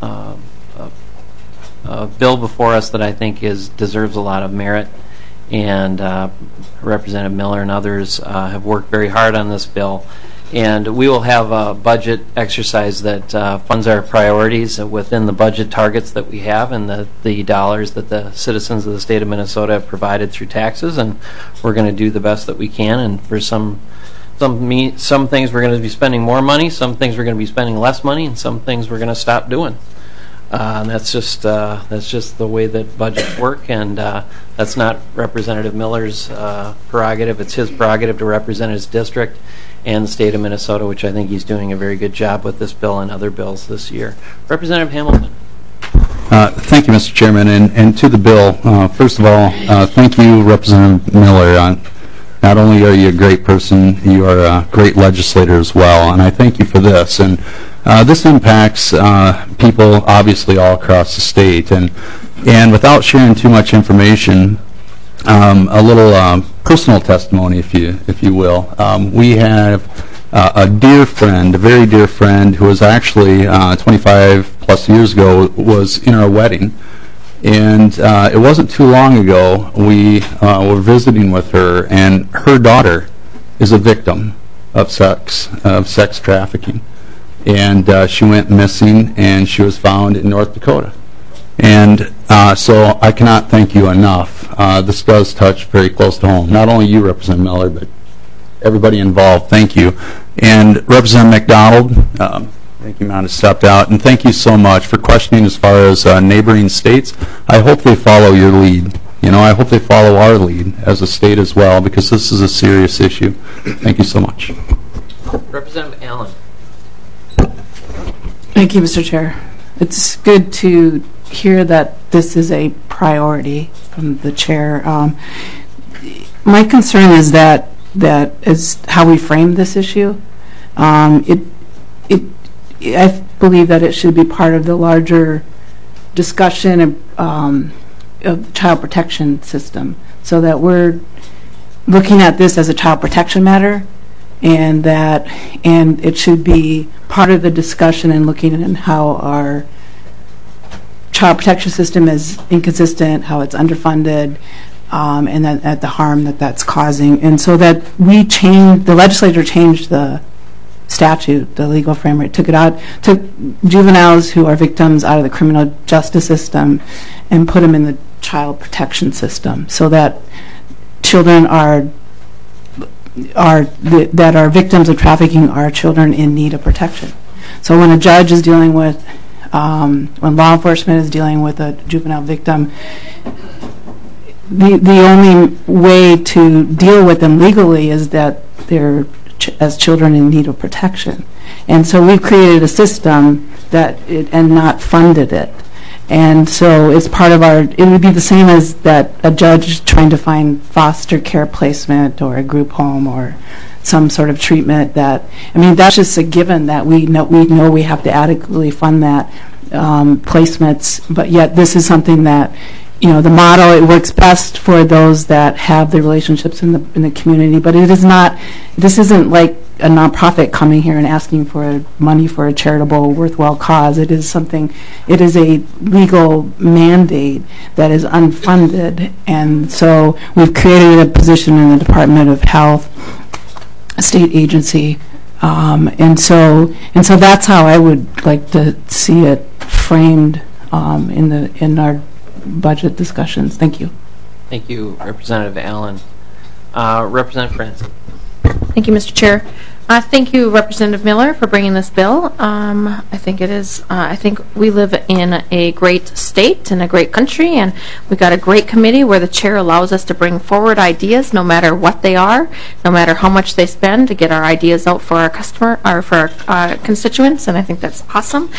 bill before us that I think deserves a lot of merit, and Representative Miller and others have worked very hard on this bill. And we will have a budget exercise that funds our priorities within the budget targets that we have and the dollars that the citizens of the state of Minnesota have provided through taxes. And we're going to do the best that we can. And for some things we're going to be spending more money, some things we're going to be spending less money, and some things we're going to stop doing. And that's just the way that budgets work, and that's not Representative Miller's prerogative. It's his prerogative to represent his district and the state of Minnesota, which I think he's doing a very good job with this bill and other bills this year. Representative Hamilton. Thank you, Mr. Chairman, and to the bill. First of all, thank you, Representative Miller. Not only are you a great person, you are a great legislator as well, and I thank you for this. And this impacts people obviously all across the state. And without sharing too much information, a little personal testimony, if you will. We have a dear friend, a very dear friend, who was actually 25 plus years ago was in our wedding. And it wasn't too long ago we were visiting with her, and her daughter is a victim of sex trafficking. And she went missing, and she was found in North Dakota. And so I cannot thank you enough. This does touch very close to home. Not only you, Representative Miller, but everybody involved. Thank you. And Representative McDonald, thank you, Mount, has stepped out. And thank you so much for questioning as far as neighboring states. I hope they follow your lead. I hope they follow our lead as a state as well, because this is a serious issue. Thank you so much. Representative Allen. Thank you, Mr. Chair. It's good to hear that this is a priority from the chair. My concern is that is how we frame this issue. I believe that it should be part of the larger discussion of the child protection system, so that we're looking at this as a child protection matter, and it should be part of the discussion and looking at how our child protection system is inconsistent, how it's underfunded, and then at the harm that's causing. And so that the legislature changed the statute, the legal framework, took juveniles who are victims out of the criminal justice system and put them in the child protection system, so that children that are victims of trafficking are children in need of protection. So when a judge is dealing with, when law enforcement is dealing with a juvenile victim, the only way to deal with them legally is that they're as children in need of protection. And so we've created a system and not funded it. And so it's part of it would be the same as that a judge trying to find foster care placement or a group home or some sort of treatment that's just a given that we know we have to adequately fund that placements, but yet this is something that the model, it works best for those that have the relationships in the community, but this isn't like a nonprofit coming here and asking for money for a charitable, worthwhile cause. It is a legal mandate that is unfunded, and so we've created a position in the Department of Health, a state agency, and so that's how I would like to see it framed in our budget discussions. Thank you. Thank you, Representative Allen. Representative Franson. Thank you, Mr. Chair. Thank you, Representative Miller, for bringing this bill. I think we live in a great state and a great country, and we've got a great committee where the chair allows us to bring forward ideas, no matter what they are, no matter how much they spend, to get our ideas out for our for our constituents, and I think that's awesome.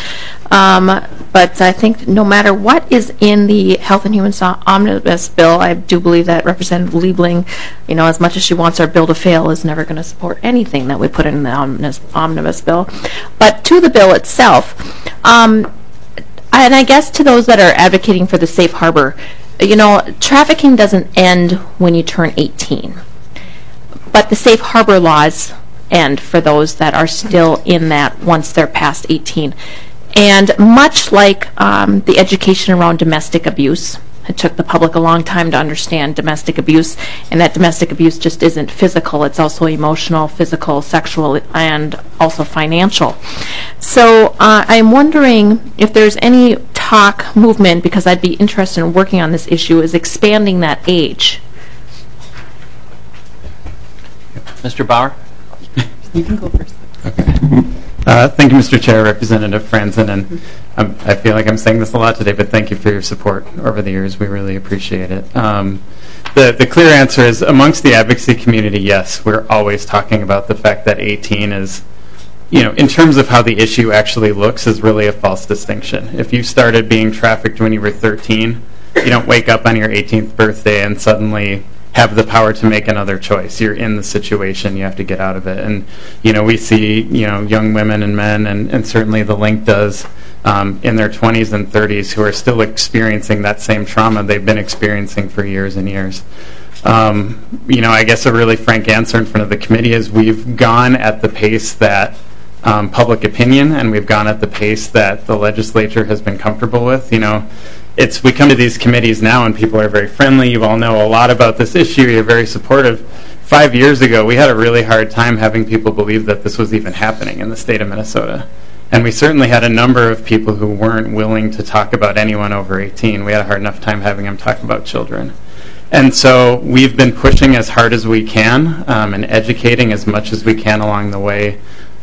But I think no matter what is in the Health and Human Omnibus bill, I do believe that Representative Liebling, as much as she wants our bill to fail, is never going to support anything that we put in the omnibus bill. But to the bill itself, and I guess to those that are advocating for the safe harbor, trafficking doesn't end when you turn 18. But the safe harbor laws end for those that are still in that once they're past 18. And much like the education around domestic abuse It took the public a long time to understand domestic abuse, and that domestic abuse just isn't physical. It's also emotional, physical, sexual, and also financial. So I'm wondering if there's any talk, movement, because I'd be interested in working on this issue, is expanding that age. Mr. Bauer? You can go first. Thank you, Mr. Chair, Representative Franzen, and I feel like I'm saying this a lot today, but thank you for your support over the years. We really appreciate it. The clear answer is, amongst the advocacy community, yes, we're always talking about the fact that 18 is, in terms of how the issue actually looks, is really a false distinction. If you started being trafficked when you were 13, you don't wake up on your 18th birthday and suddenly have the power to make another choice. You're in the situation, you have to get out of it. And we see young women and men, and certainly the Link does, in their 20s and 30s, who are still experiencing that same trauma they've been experiencing for years and years. I guess a really frank answer in front of the committee is we've gone at the pace that public opinion, and we've gone at the pace that the legislature has been comfortable with. We come to these committees now and people are very friendly. You all know a lot about this issue. You're very supportive. 5 years ago, we had a really hard time having people believe that this was even happening in the state of Minnesota. And we certainly had a number of people who weren't willing to talk about anyone over 18. We had a hard enough time having them talk about children. And so we've been pushing as hard as we can and educating as much as we can along the way.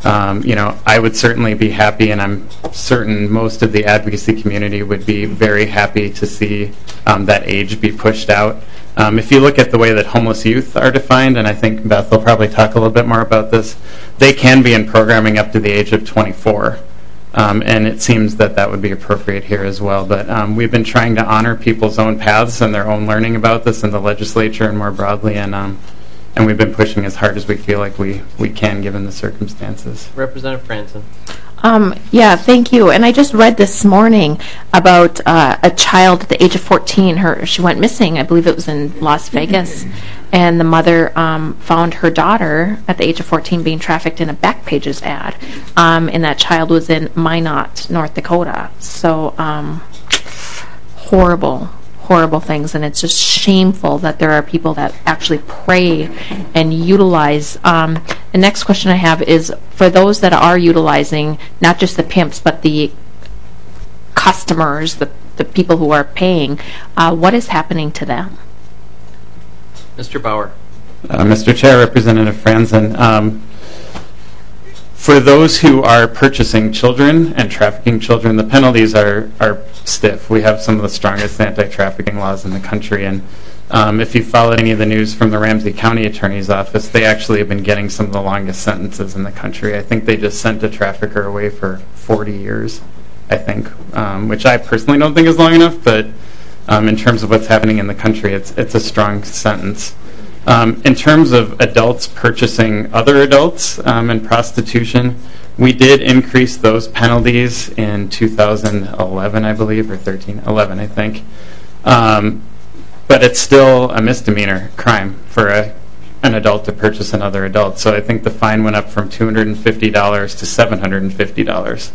I would certainly be happy, and I'm certain most of the advocacy community would be very happy to see that age be pushed out. If you look at the way that homeless youth are defined, and I think Beth will probably talk a little bit more about this, they can be in programming up to the age of 24. And it seems that that would be appropriate here as well. But we've been trying to honor people's own paths and their own learning about this in the legislature and more broadly, and we've been pushing as hard as we feel like we can given the circumstances. Representative Franzen. Yeah, thank you. And I just read this morning about a child at the age of 14. She went missing. I believe it was in Las Vegas. And the mother found her daughter at the age of 14 being trafficked in a Backpages ad. And that child was in Minot, North Dakota. So horrible things, and it's just shameful that there are people that actually prey and utilize. The next question I have is, for those that are utilizing, not just the pimps, but the customers, the people who are paying, what is happening to them? Mr. Bauer. Mr. Chair, Representative Franzen, for those who are purchasing children and trafficking children, the penalties are stiff. We have some of the strongest anti-trafficking laws in the country, and if you followed any of the news from the Ramsey County Attorney's Office, they actually have been getting some of the longest sentences in the country. I think they just sent a trafficker away for 40 years, I think, which I personally don't think is long enough, but in terms of what's happening in the country, it's a strong sentence. In terms of adults purchasing other adults in prostitution, we did increase those penalties in 2011, I believe, or 11, I think. But it's still a misdemeanor crime for an adult to purchase another adult. So I think the fine went up from $250 to $750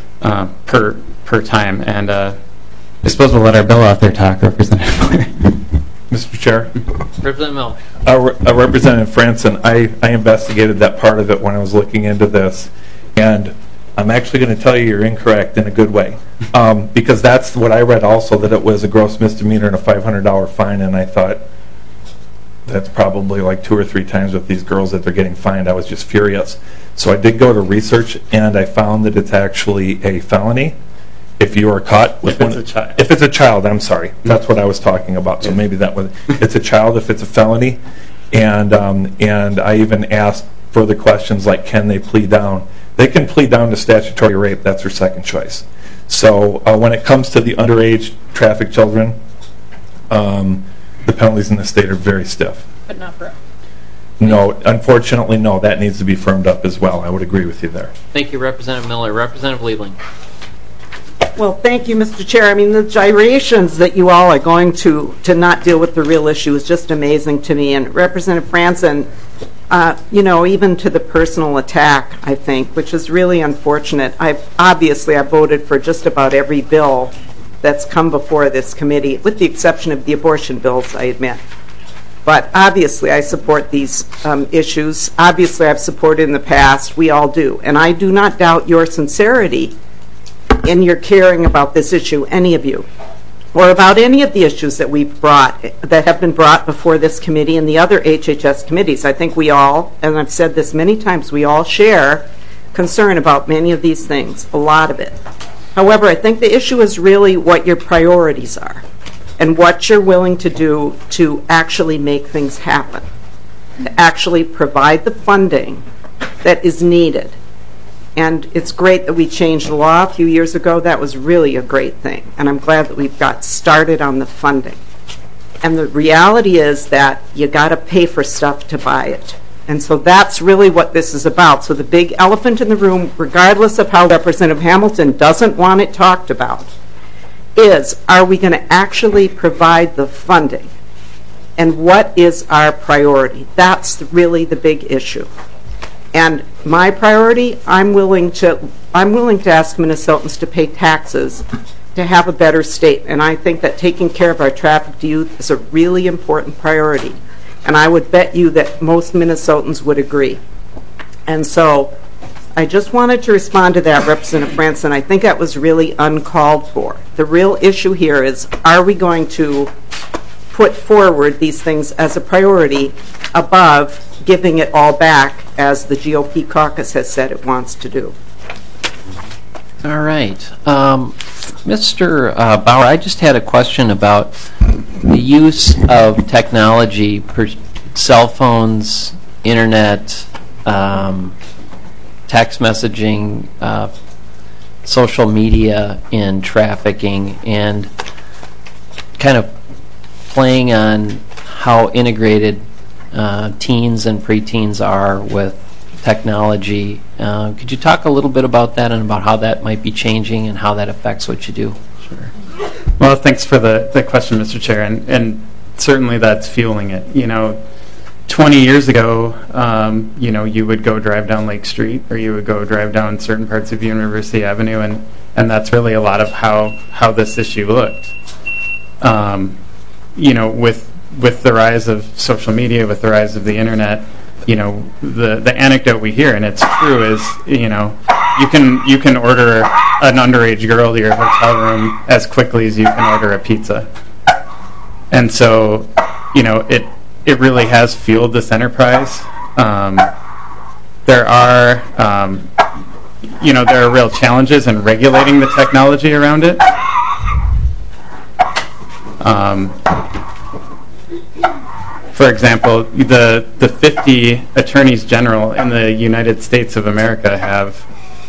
per time. And I suppose we'll let our bill author talk, Representative Miller. Mr. Chair. Representative Miller. Representative Franzen, I investigated that part of it when I was looking into this, and I'm actually going to tell you you're incorrect in a good way, because that's what I read also, that it was a gross misdemeanor and a $500 fine, and I thought that's probably like 2 or 3 times with these girls that they're getting fined. I was just furious. So I did go to research, and I found that it's actually a felony if you are caught with one. If it's a child, I'm sorry. That's what I was talking about. So maybe that was. It's a child if it's a felony, and I even asked further questions like, can they plead down? They can plead down to statutory rape. That's their second choice. So when it comes to the underage trafficked children, the penalties in the state are very stiff. But not for. No, unfortunately, no. That needs to be firmed up as well. I would agree with you there. Thank you, Representative Miller. Representative Liebling. Well, thank you, Mr. Chair. I mean, the gyrations that you all are going to not deal with the real issue is just amazing to me. And Representative Franzen, even to the personal attack, I think, which is really unfortunate. I voted for just about every bill that's come before this committee, with the exception of the abortion bills, I admit. But obviously I support these issues. Obviously I've supported in the past. We all do. And I do not doubt your sincerity in your caring about this issue, any of you, or about any of the issues that we've brought, that have been brought before this committee and the other HHS committees. I think we all, and I've said this many times, we all share concern about many of these things, a lot of it. However, I think the issue is really what your priorities are and what you're willing to do to actually make things happen, to actually provide the funding that is needed. And it's great that we changed the law a few years ago. That was really a great thing. And I'm glad that we've got started on the funding. And the reality is that you got to pay for stuff to buy it. And so that's really what this is about. So the big elephant in the room, regardless of how Representative Hamilton doesn't want it talked about, is, are we going to actually provide the funding? And what is our priority? That's really the big issue. And my priority, I'm willing to ask Minnesotans to pay taxes to have a better state. And I think that taking care of our trafficked youth is a really important priority. And I would bet you that most Minnesotans would agree. And so I just wanted to respond to that, Representative Franson. I think that was really uncalled for. The real issue here is, are we going to put forward these things as a priority above giving it all back, as the GOP caucus has said it wants to do? All right. Mr. Bauer, I just had a question about the use of technology, cell phones, internet, text messaging, social media in trafficking, and kind of playing on how integrated teens and preteens are with technology. Could you talk a little bit about that and about how that might be changing and how that affects what you do? Sure. Well, thanks for the question, Mr. Chair, and certainly that's fueling it. 20 years ago, you would go drive down Lake Street, or you would go drive down certain parts of University Avenue, and that's really a lot of how this issue looked. With the rise of social media, with the rise of the internet, the anecdote we hear, and it's true, is you can order an underage girl to your hotel room as quickly as you can order a pizza. And so, it really has fueled this enterprise. There are real challenges in regulating the technology around it. For example, the 50 attorneys general in the United States of America have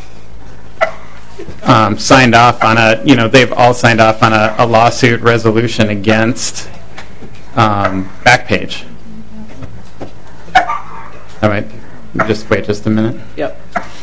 signed off on they've all signed off on a lawsuit resolution against Backpage. All right, just wait just a minute. Yep.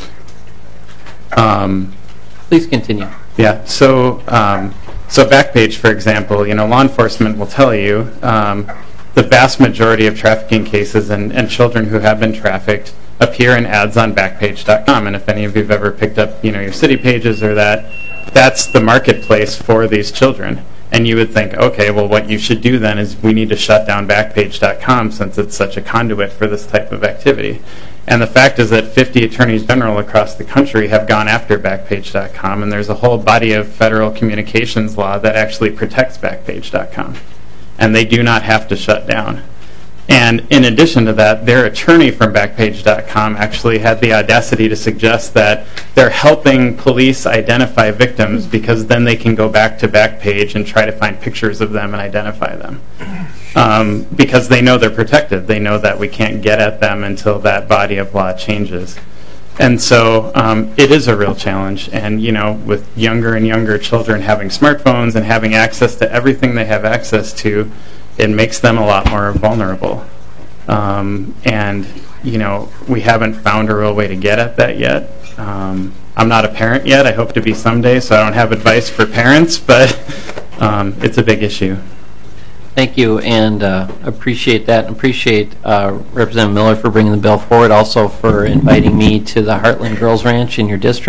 Please continue. Yeah, so Backpage, for example, law enforcement will tell you the vast majority of trafficking cases and children who have been trafficked appear in ads on Backpage.com. And if any of you have ever picked up, your city pages or that's the marketplace for these children. And you would think, okay, well, what you should do then is we need to shut down Backpage.com since it's such a conduit for this type of activity. And the fact is that 50 attorneys general across the country have gone after Backpage.com, and there's a whole body of federal communications law that actually protects Backpage.com. And they do not have to shut down. And in addition to that, their attorney from Backpage.com actually had the audacity to suggest that they're helping police identify victims because then they can go back to Backpage and try to find pictures of them and identify them. Because they know they're protected. They know that we can't get at them until that body of law changes. And so it is a real challenge. And, with younger and younger children having smartphones and having access to everything they have access to, it makes them a lot more vulnerable. And, we haven't found a real way to get at that yet. I'm not a parent yet. I hope to be someday, so I don't have advice for parents, but it's a big issue. Thank you, and appreciate that, and appreciate Representative Miller for bringing the bill forward, also for inviting me to the Heartland Girls Ranch in your district.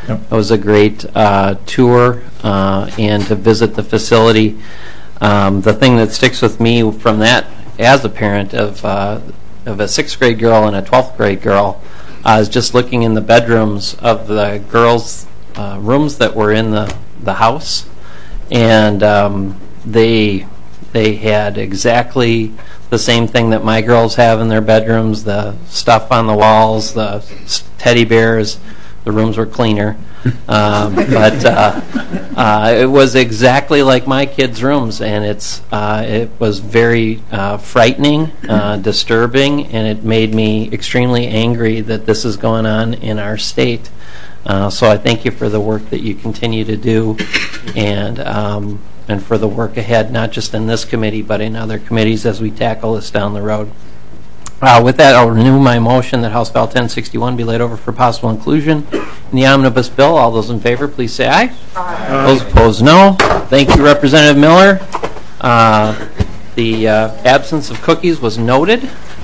It was a great tour and to visit the facility. The thing that sticks with me from that as a parent of a 6th grade girl and a 12th grade girl is just looking in the bedrooms of the girls' rooms that were in the house. And they had exactly the same thing that my girls have in their bedrooms, the stuff on the walls, the teddy bears. The rooms were cleaner. But it was exactly like my kids' rooms, and it was very frightening, disturbing, and it made me extremely angry that this is going on in our state. So I thank you for the work that you continue to do, and for the work ahead, not just in this committee, but in other committees as we tackle this down the road. With that, I'll renew my motion that House File 1061 be laid over for possible inclusion in the omnibus bill. All those in favor, please say aye. Aye. Those opposed, no. Thank you, Representative Miller. The absence of cookies was noted,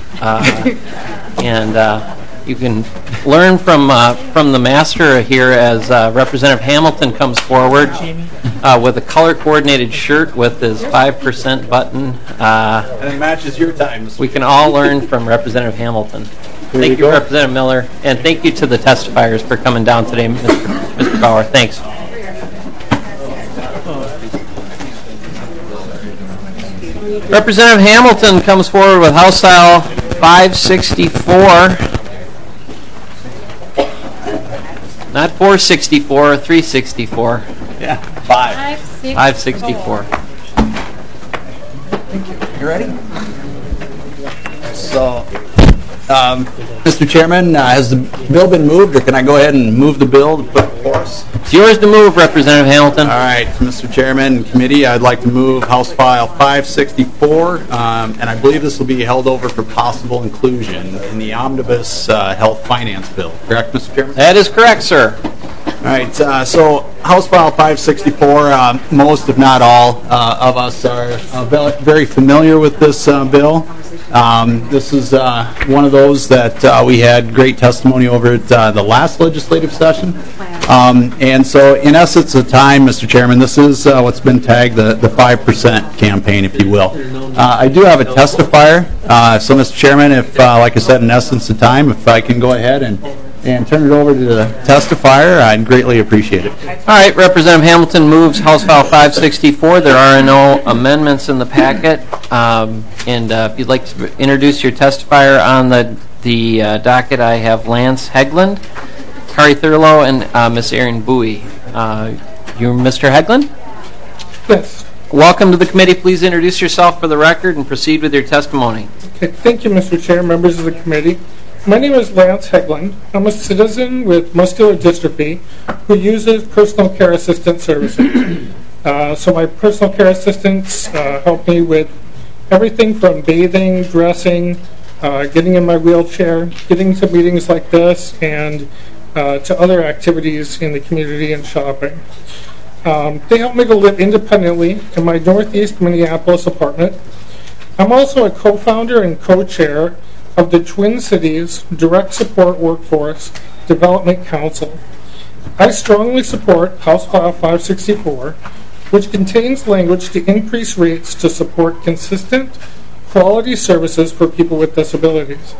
and you can learn from the master here as Representative Hamilton comes forward with a color-coordinated shirt with his 5% button. And it matches your time. We can all learn from Representative Hamilton. Thank you, Representative Miller, and thank you to the testifiers for coming down today, Mr. Bauer. Thanks. Representative Hamilton comes forward with House File 564. Not 464, 364. Yeah, 564. Thank you. You ready? So, Mr. Chairman, has the bill been moved, or can I go ahead and move the bill to put it before us? It's yours to move, Representative Hamilton. All right, Mr. Chairman and committee, I'd like to move House File 564, and I believe this will be held over for possible inclusion in the Omnibus Health Finance Bill. Correct, Mr. Chairman? That is correct, sir. All right, so House File 564, most if not all of us are very familiar with this bill. This is one of those that we had great testimony over at the last legislative session. And so in essence of time, Mr. Chairman, this is what's been tagged the 5% campaign, if you will. I do have a testifier. So, Mr. Chairman, if, like I said, in essence of time, if I can go ahead and turn it over to the testifier, I'd greatly appreciate it. All right, Representative Hamilton moves House File 564. There are no amendments in the packet. And if you'd like to introduce your testifier on the docket, I have Lance Hegland, Kari Thurlow, and Miss Erin Bowie. You're Mr. Hegland? Yes. Welcome to the committee. Please introduce yourself for the record and proceed with your testimony. Okay. Thank you, Mr. Chair, members of the committee. My name is Lance Hegland. I'm a citizen with muscular dystrophy who uses personal care assistant services. So my personal care assistants help me with everything from bathing, dressing, getting in my wheelchair, getting to meetings like this, and to other activities in the community and shopping. They help me to live independently in my Northeast Minneapolis apartment. I'm also a co-founder and co-chair of the Twin Cities Direct Support Workforce Development Council. I strongly support House File 564, which contains language to increase rates to support consistent, quality services for people with disabilities.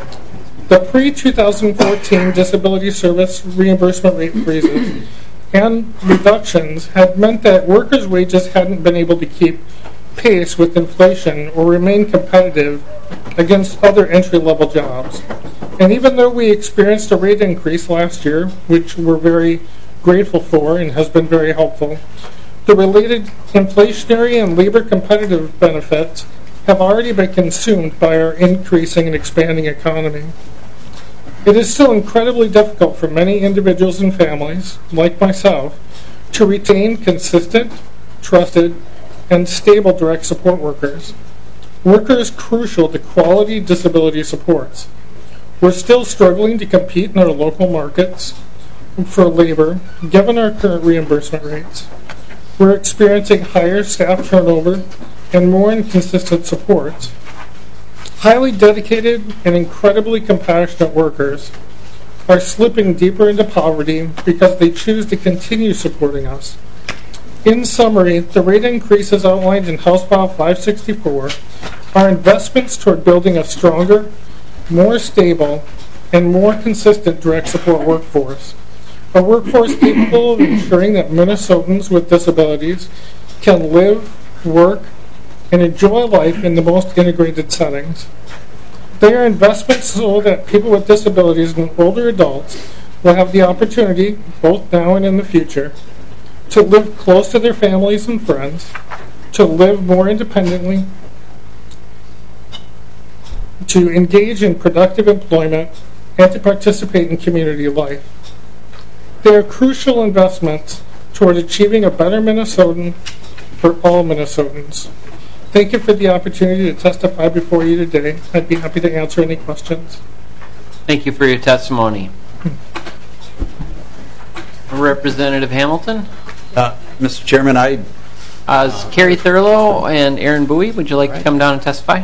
The pre-2014 disability service reimbursement rate freezes and reductions had meant that workers' wages hadn't been able to keep pace with inflation or remain competitive against other entry-level jobs. And even though we experienced a rate increase last year, which we're very grateful for and has been very helpful, the related inflationary and labor competitive benefits have already been consumed by our increasing and expanding economy. It is still incredibly difficult for many individuals and families, like myself, to retain consistent, trusted, and stable direct support workers. Workers crucial to quality disability supports. We're still struggling to compete in our local markets for labor, given our current reimbursement rates. We're experiencing higher staff turnover and more inconsistent supports. Highly dedicated and incredibly compassionate workers are slipping deeper into poverty because they choose to continue supporting us. In summary, the rate increases outlined in House File 564 are investments toward building a stronger, more stable, and more consistent direct support workforce. A workforce capable of ensuring that Minnesotans with disabilities can live, work, and enjoy life in the most integrated settings. They are investments so that people with disabilities and older adults will have the opportunity, both now and in the future, to live close to their families and friends, to live more independently, to engage in productive employment, and to participate in community life. They are crucial investments toward achieving a better Minnesotan for all Minnesotans. Thank you for the opportunity to testify before you today. I'd be happy to answer any questions. Thank you for your testimony. Representative Hamilton? Mr. Chairman, Carrie Thurlow and Aaron Bowie, would you like to come down and testify?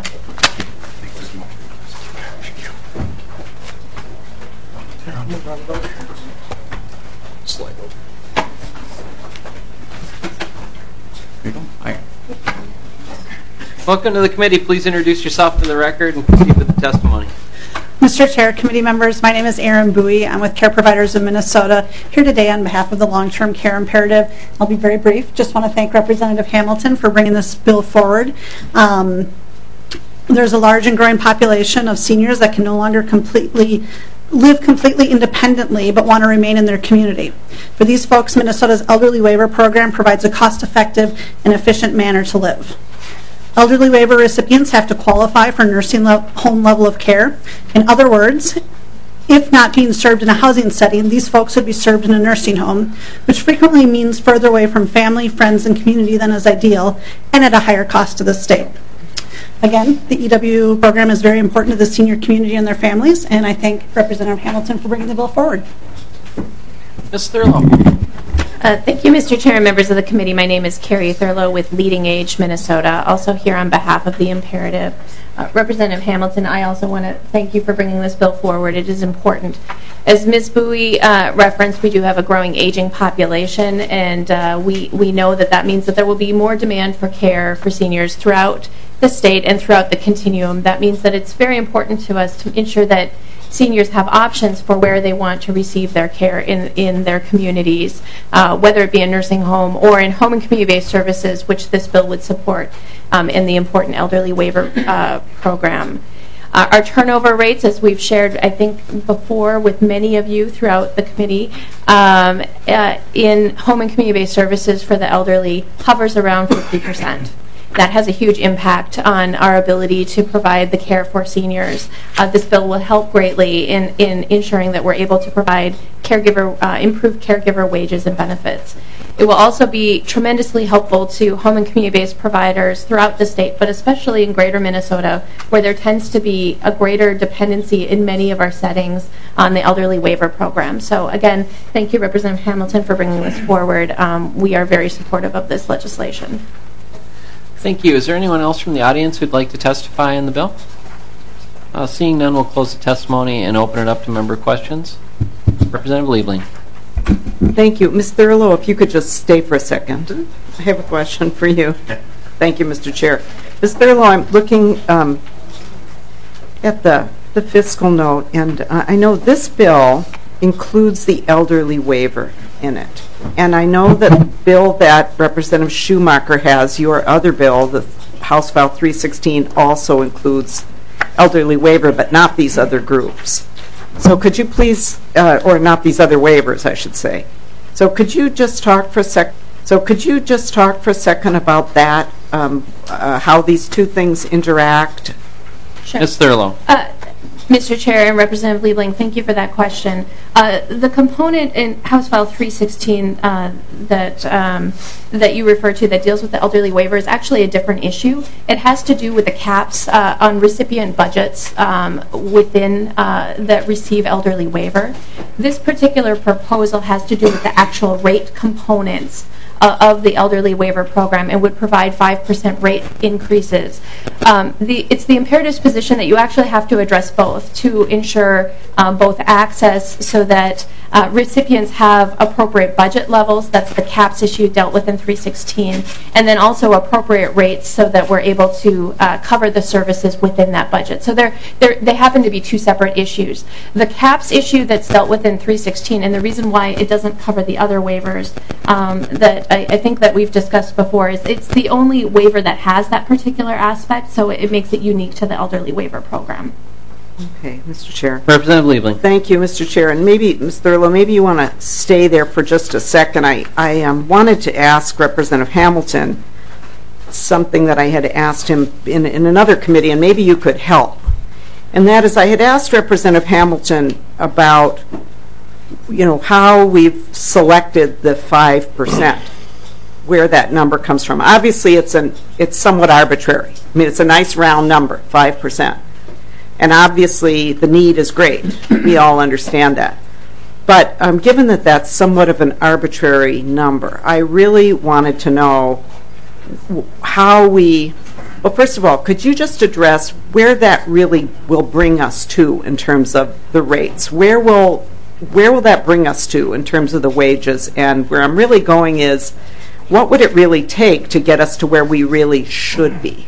Welcome to the committee. Please introduce yourself for the record and proceed with the testimony. Mr. Chair, committee members, my name is Aaron Bowie. I'm with Care Providers of Minnesota, here today on behalf of the Long-Term Care Imperative. I'll be very brief. Just want to thank Representative Hamilton for bringing this bill forward. There's a large and growing population of seniors that can no longer live completely independently but want to remain in their community. For these folks, Minnesota's Elderly Waiver Program provides a cost-effective and efficient manner to live. Elderly waiver recipients have to qualify for nursing home level of care. In other words, if not being served in a housing setting, these folks would be served in a nursing home, which frequently means further away from family, friends, and community than is ideal, and at a higher cost to the state. Again, the EW program is very important to the senior community and their families, and I thank Representative Hamilton for bringing the bill forward. Ms. Thurlow. Thank you, Mr. Chair and members of the committee. My name is Carrie Thurlow with Leading Age Minnesota, also here on behalf of the Imperative. Representative Hamilton, I also want to thank you for bringing this bill forward. It is important. As Ms. Bowie referenced, we do have a growing aging population, and we know that means that there will be more demand for care for seniors throughout the state and throughout the continuum. That means that it's very important to us to ensure that seniors have options for where they want to receive their care in their communities, whether it be a nursing home or in home and community-based services, which this bill would support in the important elderly waiver program. Our turnover rates, as we've shared, I think, before with many of you throughout the committee, in home and community-based services for the elderly hovers around 50%. That has a huge impact on our ability to provide the care for seniors. This bill will help greatly in ensuring that we're able to provide improved caregiver wages and benefits. It will also be tremendously helpful to home and community-based providers throughout the state, but especially in greater Minnesota, where there tends to be a greater dependency in many of our settings on the elderly waiver program. So again, thank you, Representative Hamilton, for bringing this forward. We are very supportive of this legislation. Thank you. Is there anyone else from the audience who'd like to testify on the bill? Seeing none, we'll close the testimony and open it up to member questions. Representative Liebling. Thank you. Ms. Thurlow, if you could just stay for a second. I have a question for you. Thank you, Mr. Chair. Ms. Thurlow, I'm looking at the fiscal note, and I know this bill includes the elderly waiver in it. And I know that the bill that Representative Schumacher has, your other bill, the House File 316, also includes elderly waiver, but not these other groups. So could you please, or not these other waivers, I should say. So could you just talk for a second? About that, how these two things interact? Sure. Ms. Thurlow. Mr. Chair and Representative Liebling, thank you for that question. The component in House File 316 that you refer to that deals with the elderly waiver is actually a different issue. It has to do with the caps on recipient budgets within that receive elderly waiver. This particular proposal has to do with the actual rate components of the elderly waiver program and would provide 5% rate increases. It's the Imperative's position that you actually have to address both. both to ensure both access so that recipients have appropriate budget levels. That's the CAPS issue dealt with in 316. And then also appropriate rates so that we're able to cover the services within that budget. So they happen to be two separate issues. The CAPS issue that's dealt with in 316, and the reason why it doesn't cover the other waivers that I think that we've discussed before, is it's the only waiver that has that particular aspect, so it makes it unique to the elderly waiver program. Okay, Mr. Chair. Representative Liebling. Thank you, Mr. Chair. And maybe, Ms. Thurlow, maybe you want to stay there for just a second. I wanted to ask Representative Hamilton something that I had asked him in another committee, and maybe you could help. And that is, I had asked Representative Hamilton about, how we've selected the 5%, where that number comes from. Obviously, it's somewhat arbitrary. I mean, it's a nice round number, 5%. And obviously, the need is great. We all understand that. But given that that's somewhat of an arbitrary number, I really wanted to know how well, first of all, could you just address where that really will bring us to in terms of the rates? Where will that bring us to in terms of the wages? And where I'm really going is, what would it really take to get us to where we really should be?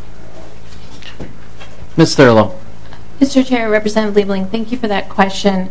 Ms. Thurlow. Mr. Chair, Representative Liebling, thank you for that question.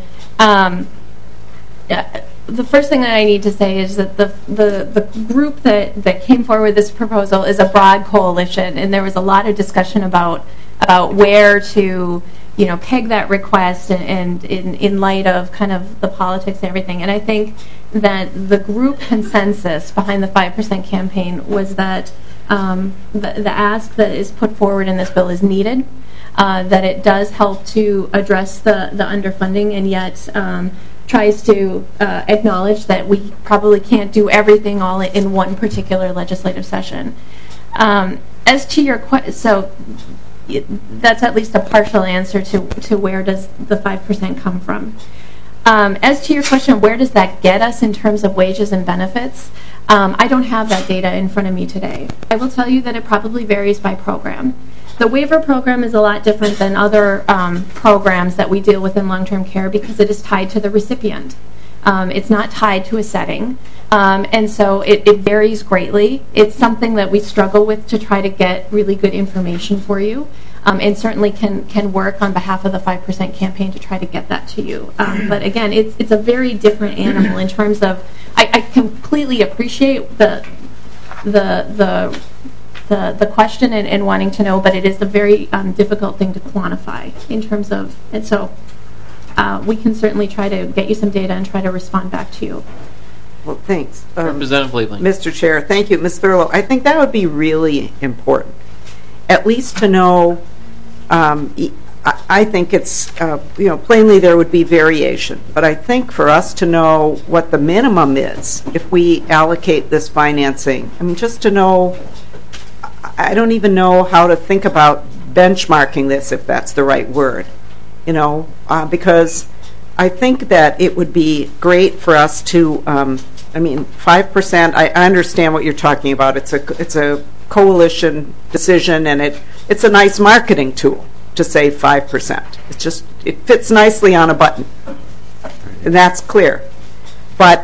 The first thing that I need to say is that the group that came forward with this proposal is a broad coalition, and there was a lot of discussion about where to peg that request and in light of kind of the politics and everything. And I think that the group consensus behind the 5% campaign was that the ask that is put forward in this bill is needed. That it does help to address the underfunding, and yet tries to acknowledge that we probably can't do everything all in one particular legislative session. As to your question, so that's at least a partial answer to where does the 5% come from. As to your question, where does that get us in terms of wages and benefits? I don't have that data in front of me today. I will tell you that it probably varies by program. The waiver program is a lot different than other programs that we deal with in long-term care because it is tied to the recipient. It's not tied to a setting, and so it varies greatly. It's something that we struggle with to try to get really good information for you, and certainly can work on behalf of the 5% campaign to try to get that to you. But again, it's a very different animal in terms of, I completely appreciate the question and wanting to know, but it is a very difficult thing to quantify in terms of, and so we can certainly try to get you some data and try to respond back to you. Well, thanks. Representative Liebling. Mr. Chair, thank you. Ms. Thurlow, I think that would be really important, at least to know, I think it's, plainly there would be variation, but I think for us to know what the minimum is if we allocate this financing, I mean, just to know, I don't even know how to think about benchmarking this, if that's the right word, because I think that it would be great for us to, 5%, I understand what you're talking about. It's a coalition decision, and it's a nice marketing tool to say 5%. It fits nicely on a button, and that's clear. But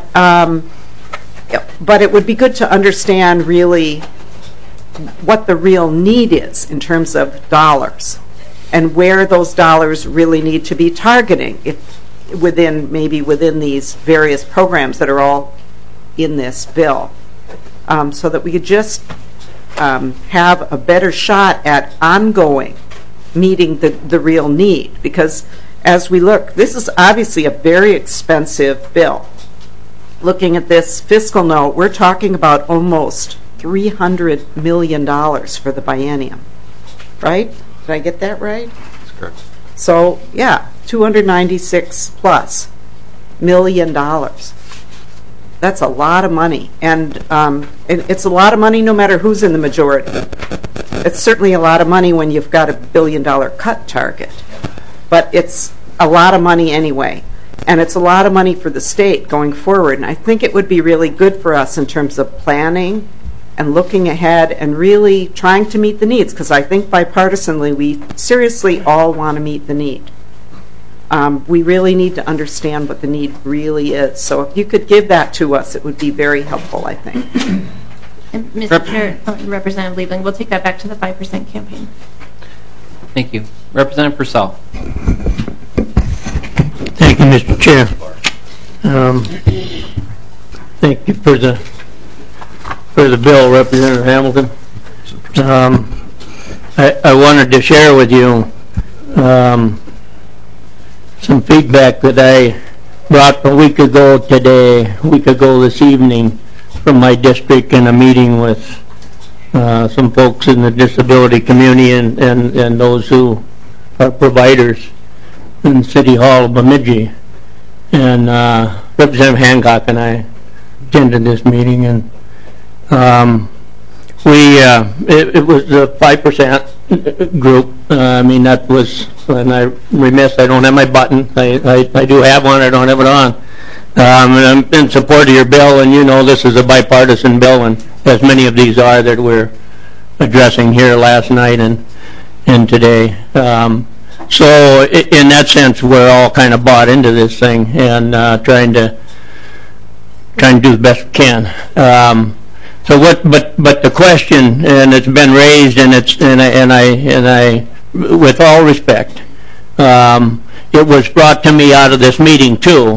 it would be good to understand really what the real need is in terms of dollars and where those dollars really need to be targeting within these various programs that are all in this bill, so that we could just have a better shot at ongoing meeting the real need. Because as we look, this is obviously a very expensive bill. Looking at this fiscal note, we're talking about almost $300 million for the biennium, right? Did I get that right? That's correct. So, yeah, $296+ million. That's a lot of money, and it's a lot of money no matter who's in the majority. It's certainly a lot of money when you've got $1 billion cut target, but it's a lot of money anyway. And it's a lot of money for the state going forward, and I think it would be really good for us in terms of planning and looking ahead and really trying to meet the needs, because I think bipartisanly we seriously all want to meet the need. We really need to understand what the need really is. So if you could give that to us, it would be very helpful, I think. And Mr. Chair, Representative Liebling, we'll take that back to the 5% campaign. Thank you. Representative Purcell. Thank you, Mr. Chair. Thank you for the bill, Representative Hamilton. I wanted to share with you some feedback that I brought a week ago this evening from my district in a meeting with some folks in the disability community and those who are providers in City Hall of Bemidji. And Representative Hancock and I attended this meeting, and it was the 5% group. I mean, that was, and I'm remiss, I don't have my button. I do have one, I don't have it on. And I'm in support of your bill, and you know this is a bipartisan bill, and as many of these are that we're addressing here last night and today. So in that sense, we're all kind of bought into this thing and trying to do the best we can. So what? But the question, and it's been raised, and I, with all respect, it was brought to me out of this meeting too.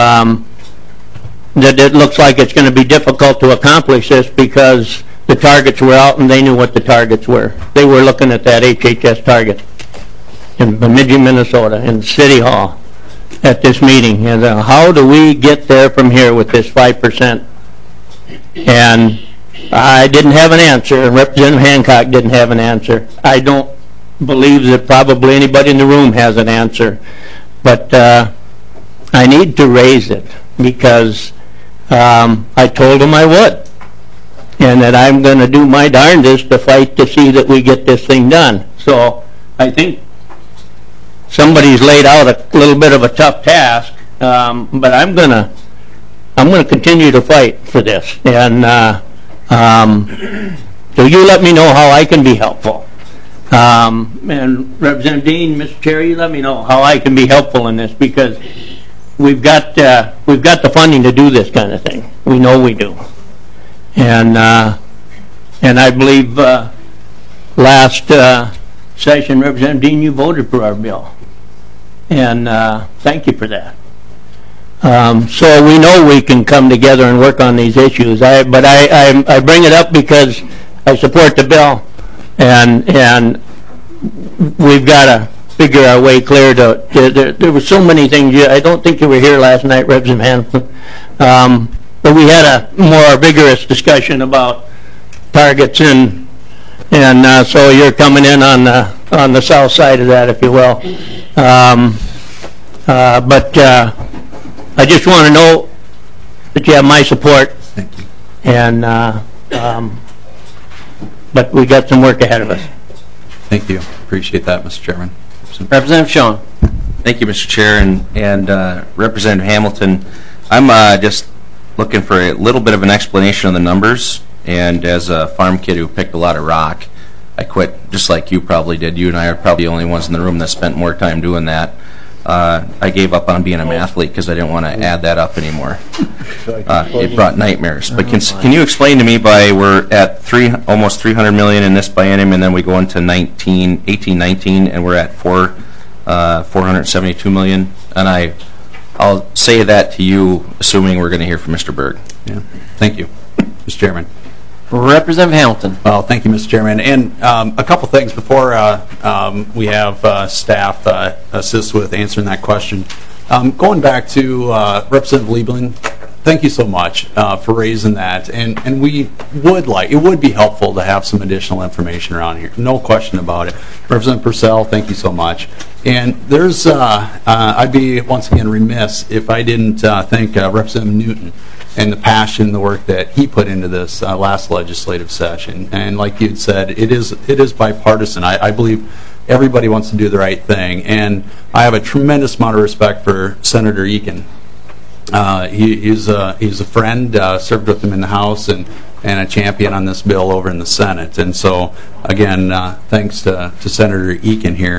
That it looks like it's going to be difficult to accomplish this because the targets were out and they knew what the targets were. They were looking at that HHS target in Bemidji, Minnesota, in City Hall at this meeting. And how do we get there from here with this 5%? And I didn't have an answer, and Representative Hancock didn't have an answer. I don't believe that probably anybody in the room has an answer. But I need to raise it because I told him I would, and that I'm going to do my darndest to fight to see that we get this thing done. So I think somebody's laid out a little bit of a tough task, but I'm going to continue to fight for this. And so you let me know how I can be helpful. And Representative Dean, Mr. Chair, you let me know how I can be helpful in this, because we've got the funding to do this kind of thing. We know we do. And I believe last session, Representative Dean, you voted for our bill, and thank you for that. So we know we can come together and work on these issues. But I bring it up because I support the bill, and we've got to figure our way clear to there were so many things. I don't think you were here last night, Representative Hanson, but we had a more vigorous discussion about targets, and so you're coming in on the south side of that, if you will. But I just want to know that you have my support. Thank you. And but we got some work ahead of us. Thank you. Appreciate that, Mr. Chairman. Representative Schoen. Thank you, Mr. Chair, and Representative Hamilton. I'm just looking for a little bit of an explanation on the numbers. And as a farm kid who picked a lot of rock, I quit just like you probably did. You and I are probably the only ones in the room that spent more time doing that. I gave up on being a mathlete because I didn't want to add that up anymore. It brought nightmares. But can you explain to me, we're at almost $300 million in this biennium, and then we go into 18-19, and we're at $472 million, and I'll say that to you, assuming we're going to hear from Mr. Berg. Yeah. Thank you, Mr. Chairman. Representative Hamilton. Well, thank you, Mr. Chairman. And a couple things before we have staff assist with answering that question. Going back to Representative Liebling, thank you so much for raising that. And it would be helpful to have some additional information around here. No question about it. Representative Purcell, thank you so much. And there's, I'd be once again remiss if I didn't thank Representative Newton and the passion, the work that he put into this last legislative session. And like you'd said, it is bipartisan. I believe everybody wants to do the right thing. And I have a tremendous amount of respect for Senator Eakin. He's a friend, served with him in the House, and a champion on this bill over in the Senate. And so, again, thanks to Senator Eakin here.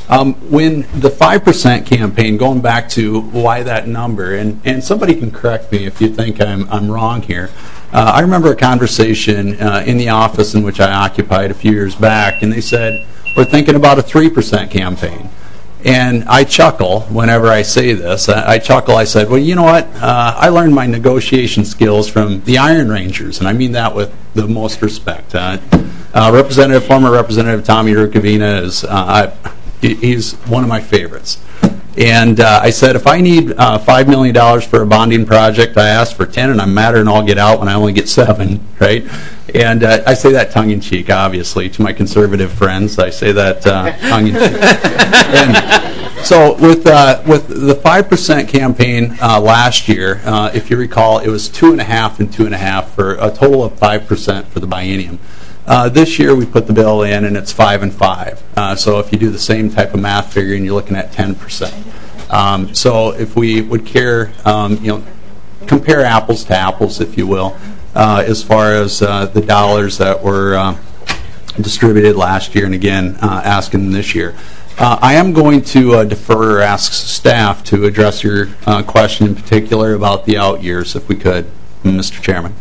When the 5% campaign, going back to why that number, and somebody can correct me if you think I'm wrong here. I remember a conversation in the office in which I occupied a few years back, and they said, we're thinking about a 3% campaign. And I chuckle whenever I say this. I chuckle, I said, well, you know what? I learned my negotiation skills from the Iron Rangers, and I mean that with the most respect. Former Representative Tommy Rukavina he's one of my favorites. And I said, if I need $5 million for a bonding project, I ask for 10, and I'm madder than I'll get out when I only get 7, right? And I say that tongue-in-cheek, obviously, to my conservative friends. I say that tongue-in-cheek. And so with the 5% campaign last year, if you recall, it was 2.5 and 2.5 for a total of 5% for the biennium. This year we put the bill in and it's 5 and 5. So if you do the same type of math figuring, you're looking at 10%. So if we would compare apples to apples, if you will, as far as the dollars that were distributed last year and again asking this year. I am going to defer or ask staff to address your question in particular about the out years, if we could, Mr. Chairman.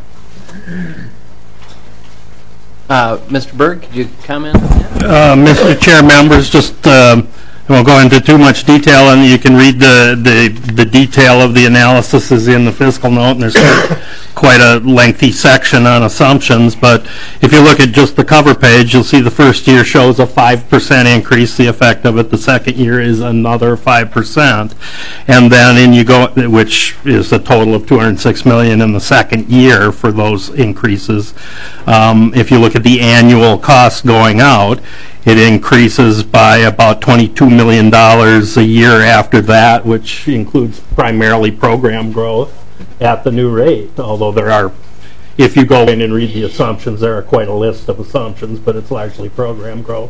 Mr. Berg, could you comment on that? Mr. Chair, members, just I won't go into too much detail, and you can read the detail of the analysis is in the fiscal note, and there's quite a lengthy section on assumptions. But if you look at just the cover page, you'll see the first year shows a 5% increase, the effect of it. The second year is another 5%, and then in you go, which is a total of $206 million in the second year for those increases. If you look at the annual cost going out, it increases by about $22 million a year after that, which includes primarily program growth at the new rate, although there are, if you go in and read the assumptions, there are quite a list of assumptions, but it's largely program growth.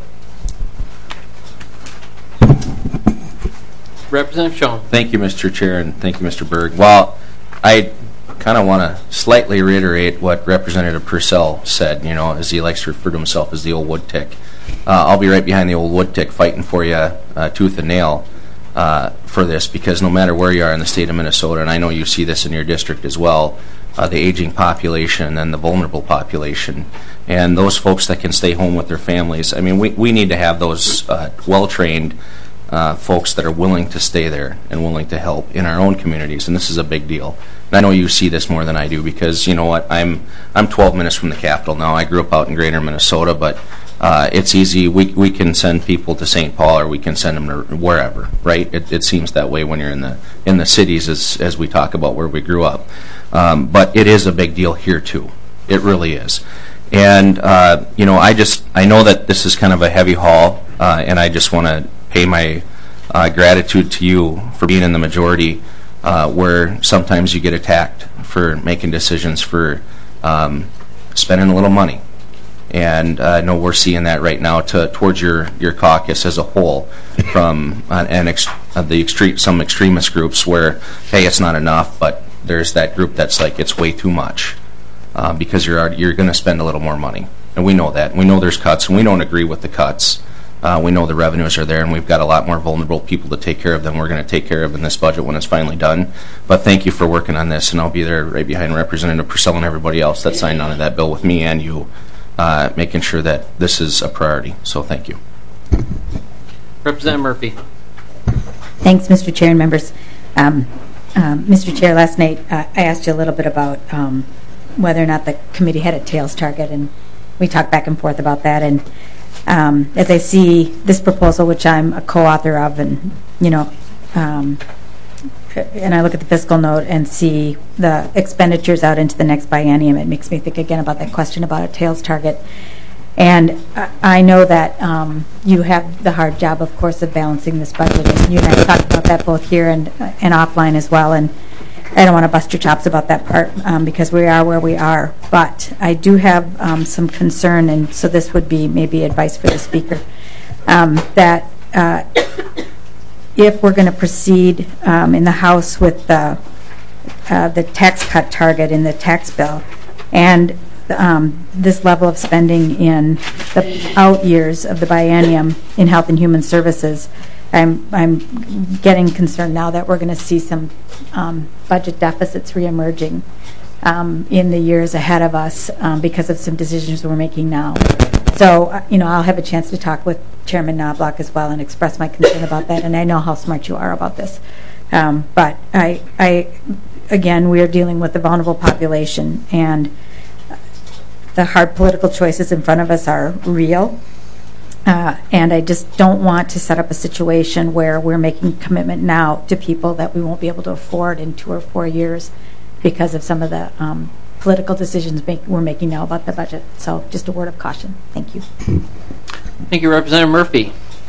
Representative Schoen. Thank you, Mr. Chair, and thank you, Mr. Berg. Well, I kind of want to slightly reiterate what Representative Purcell said, as he likes to refer to himself as the old wood tick. I'll be right behind the old wood tick fighting for you tooth and nail for this, because no matter where you are in the state of Minnesota, and I know you see this in your district as well, the aging population and the vulnerable population, and those folks that can stay home with their families. I mean, we need to have those well-trained folks that are willing to stay there and willing to help in our own communities, and this is a big deal. And I know you see this more than I do, because you know what, I'm 12 minutes from the capital now. I grew up out in Greater Minnesota, but it's easy. We can send people to St. Paul, or we can send them to wherever, right? It seems that way when you're in the cities, as we talk about where we grew up. But it is a big deal here too. It really is. And I know that this is kind of a heavy haul, and I just want to pay my gratitude to you for being in the majority, where sometimes you get attacked for making decisions for spending a little money. And I know we're seeing that right now towards your caucus as a whole, from some extremist groups where, hey, it's not enough, but there's that group that's like, it's way too much, because you're going to spend a little more money. And we know that. We know there's cuts, and we don't agree with the cuts. We know the revenues are there, and we've got a lot more vulnerable people to take care of than we're going to take care of in this budget when it's finally done. But thank you for working on this, and I'll be there right behind Representative Purcell and everybody else that signed on to that bill with me and you, making sure that this is a priority. So thank you. Representative Murphy. Thanks, Mr. Chair and members. Mr. Chair, last night I asked you a little bit about whether or not the committee had a tails target, and we talked back and forth about that. And as I see this proposal, which I'm a co-author of, and and I look at the fiscal note and see the expenditures out into the next biennium, it makes me think again about that question about a tails target. And I know that you have the hard job, of course, of balancing this budget, and you and I talked about that both here and offline as well. And I don't want to bust your chops about that part, because we are where we are. But I do have some concern, and so this would be maybe advice for the speaker, that if we're going to proceed in the House with the tax cut target in the tax bill, and this level of spending in the out years of the biennium in Health and Human Services, I'm getting concerned now that we're going to see some budget deficits reemerging in the years ahead of us because of some decisions we're making now. So, I'll have a chance to talk with Chairman Knobloch as well and express my concern about that, and I know how smart you are about this. But again, we are dealing with a vulnerable population, and the hard political choices in front of us are real. And I just don't want to set up a situation where we're making commitment now to people that we won't be able to afford in 2 or 4 years because of some of the political decisions we're making now about the budget. So just a word of caution. Thank you. Thank you, Representative Murphy.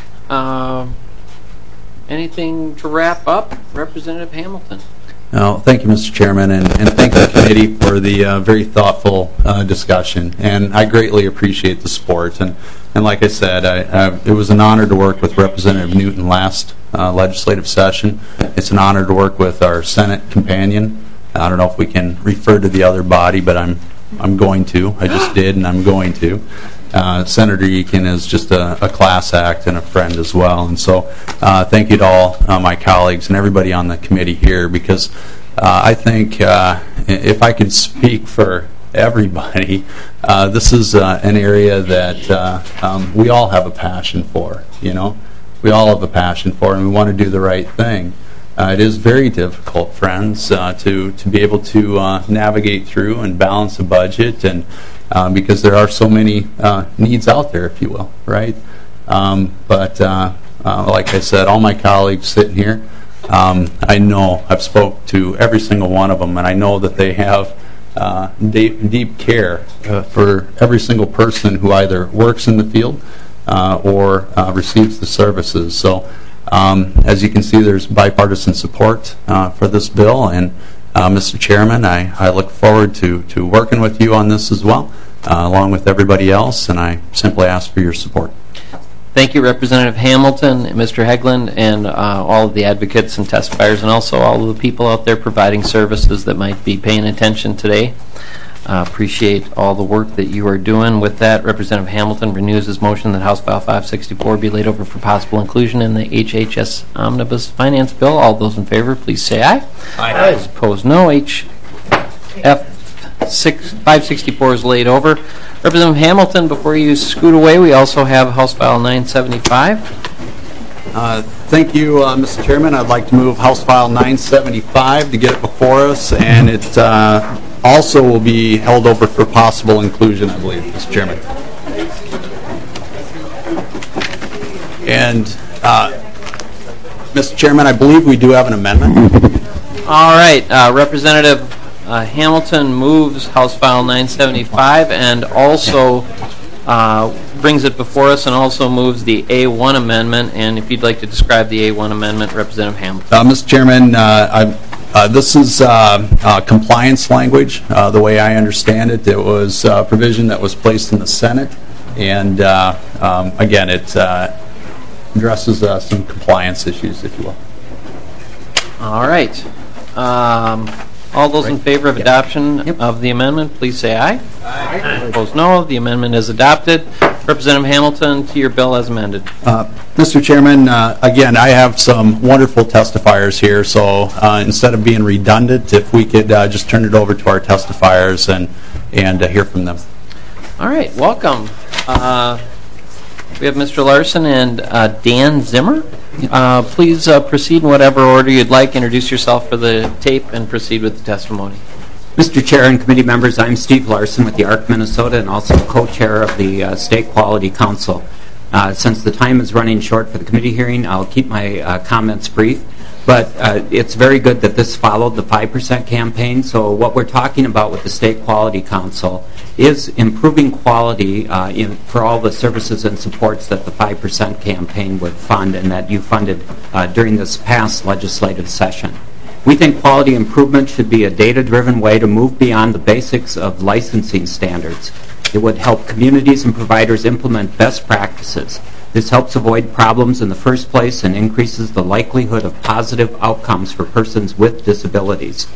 Anything to wrap up? Representative Hamilton. Thank you, Mr. Chairman, and thank the committee for the very thoughtful discussion. And I greatly appreciate the support. And like I said, it was an honor to work with Representative Newton last legislative session. It's an honor to work with our Senate companion. I don't know if we can refer to the other body, but I'm going to. I just did, and I'm going to. Senator Eakin is just a class act and a friend as well. And so thank you to all my colleagues and everybody on the committee here, because I think if I can speak for everybody, this is an area that we all have a passion for, We all have a passion for, and we want to do the right thing. It is very difficult, friends, to be able to navigate through and balance a budget, and because there are so many needs out there, if you will, right? But like I said, all my colleagues sitting here, I know I've spoke to every single one of them, and I know that they have deep care for every single person who either works in the field or receives the services. So as you can see, there's bipartisan support for this bill, and Mr. Chairman, I look forward to working with you on this as well, along with everybody else, and I simply ask for your support. Thank you, Representative Hamilton, Mr. Hegland, and all of the advocates and testifiers, and also all of the people out there providing services that might be paying attention today. Appreciate all the work that you are doing. With that, Representative Hamilton renews his motion that House File 564 be laid over for possible inclusion in the HHS Omnibus Finance Bill. All those in favor, please say aye. Aye. Those opposed, no. HF 564 is laid over. Representative Hamilton, before you scoot away, we also have House File 975. Thank you, Mr. Chairman. I'd like to move House File 975 to get it before us, and it also will be held over for possible inclusion, I believe, Mr. Chairman. And, Mr. Chairman, I believe we do have an amendment. All right. Representative Hamilton moves House File 975 and also brings it before us, and also moves the A1 amendment. And if you'd like to describe the A1 amendment, Representative Hamilton. Mr. Chairman, this is compliance language. The way I understand it, it was a provision that was placed in the Senate, and again, it addresses some compliance issues, if you will. All right. All those in favor of adoption of the amendment, please say aye. Aye. Opposed, no. The amendment is adopted. Representative Hamilton, to your bill as amended. Mr. Chairman, again, I have some wonderful testifiers here, so instead of being redundant, if we could just turn it over to our testifiers and hear from them. All right, welcome. We have Mr. Larson and Dan Zimmer. Please proceed in whatever order you'd like. Introduce yourself for the tape and proceed with the testimony. Mr. Chair and committee members, I'm Steve Larson with the ARC Minnesota and also co-chair of the State Quality Council. Since the time is running short for the committee hearing, I'll keep my comments brief. But it's very good that this followed the 5% campaign. So what we're talking about with the State Quality Council is improving quality for all the services and supports that the 5% campaign would fund and that you funded during this past legislative session. We think quality improvement should be a data-driven way to move beyond the basics of licensing standards. It would help communities and providers implement best practices. This helps avoid problems in the first place and increases the likelihood of positive outcomes for persons with disabilities.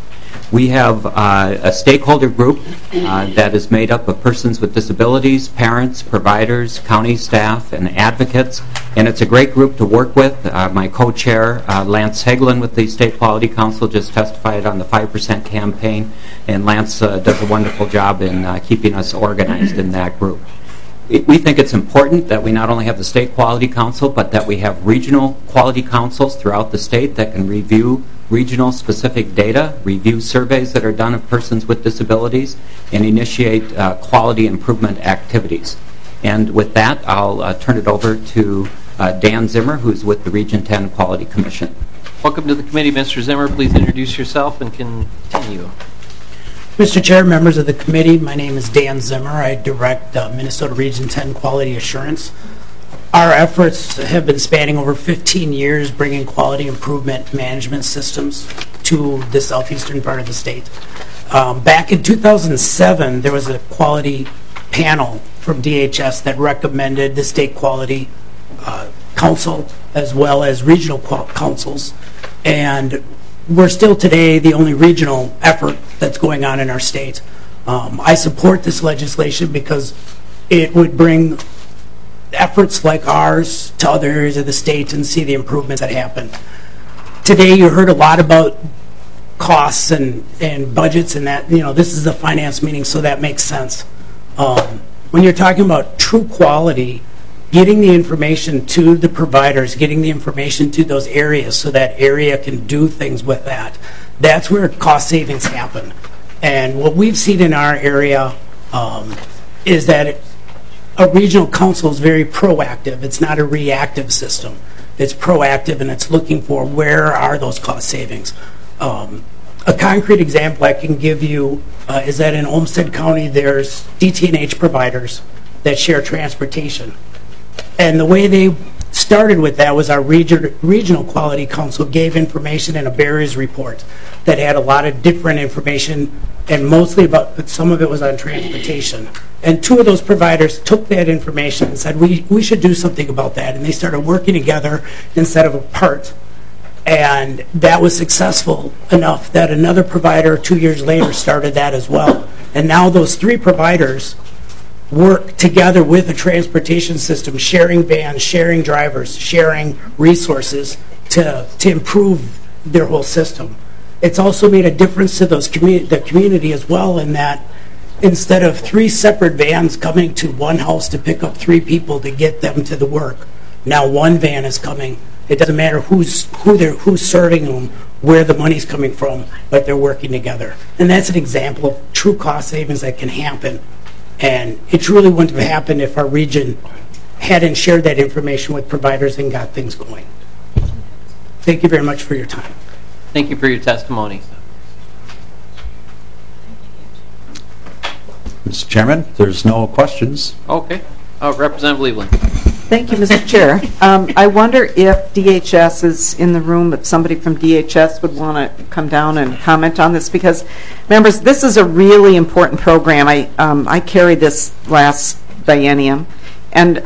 We have a stakeholder group that is made up of persons with disabilities, parents, providers, county staff, and advocates, and it's a great group to work with. My co-chair, Lance Heglin with the State Quality Council, just testified on the 5% campaign, and Lance does a wonderful job in keeping us organized in that group. We think it's important that we not only have the State Quality Council, but that we have regional quality councils throughout the state that can review regional specific data, review surveys that are done of persons with disabilities, and initiate quality improvement activities. And with that, I'll turn it over to Dan Zimmer, who's with the Region 10 Quality Commission. Welcome to the committee, Mr. Zimmer. Please introduce yourself and continue. Mr. Chair, members of the committee, my name is Dan Zimmer. I direct Minnesota Region 10 Quality Assurance. Our efforts have been spanning over 15 years, bringing quality improvement management systems to the southeastern part of the state. Back in 2007, there was a quality panel from DHS that recommended the State Quality Council as well as regional councils, and we're still today the only regional effort that's going on in our state. I support this legislation because it would bring efforts like ours to other areas of the state and see the improvements that happen. Today you heard a lot about costs and budgets, and that, this is a finance meeting, so that makes sense. When you're talking about true quality, getting the information to the providers, getting the information to those areas so that area can do things with that, that's where cost savings happen. And what we've seen in our area is that a regional council is very proactive. It's not a reactive system. It's proactive, and it's looking for where are those cost savings. A concrete example I can give you is that in Olmsted County there's DT&H providers that share transportation. And the way they started with that was our Regional Quality Council gave information in a barriers report that had a lot of different information, and mostly about, some of it was on transportation. And two of those providers took that information and said, we should do something about that. And they started working together instead of apart. And that was successful enough that another provider 2 years later started that as well. And now those three providers work together with a transportation system, sharing vans, sharing drivers, sharing resources to improve their whole system. It's also made a difference to the community as well, in that instead of three separate vans coming to one house to pick up three people to get them to the work, now one van is coming. It doesn't matter who's serving them, where the money's coming from, but they're working together. And that's an example of true cost savings that can happen. And it truly wouldn't have happened if our region hadn't shared that information with providers and got things going. Thank you very much for your time. Thank you for your testimony. Mr. Chairman, there's no questions. Okay. Representative Liebeling. Thank you, Mr. Chair. I wonder if DHS is in the room, if somebody from DHS would want to come down and comment on this, because, members, this is a really important program. I carried this last biennium, and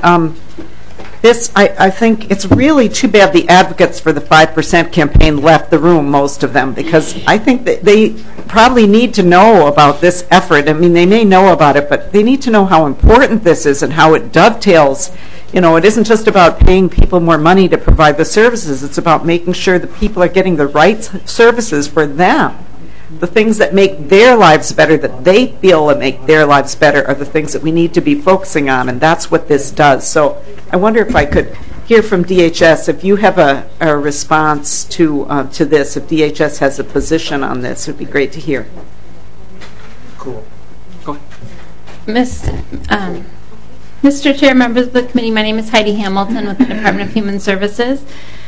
I think it's really too bad the advocates for the 5% campaign left the room, most of them, because I think that they probably need to know about this effort. I mean, they may know about it, but they need to know how important this is and how it dovetails. It isn't just about paying people more money to provide the services. It's about making sure that people are getting the right services for them. The things that make their lives better, that they feel that make their lives better, are the things that we need to be focusing on, and that's what this does. So I wonder if I could hear from DHS, if you have a response to this, if DHS has a position on this, it would be great to hear. Cool. Go ahead. Mr. Chair, members of the committee, my name is Heidi Hamilton with the Department of Human Services.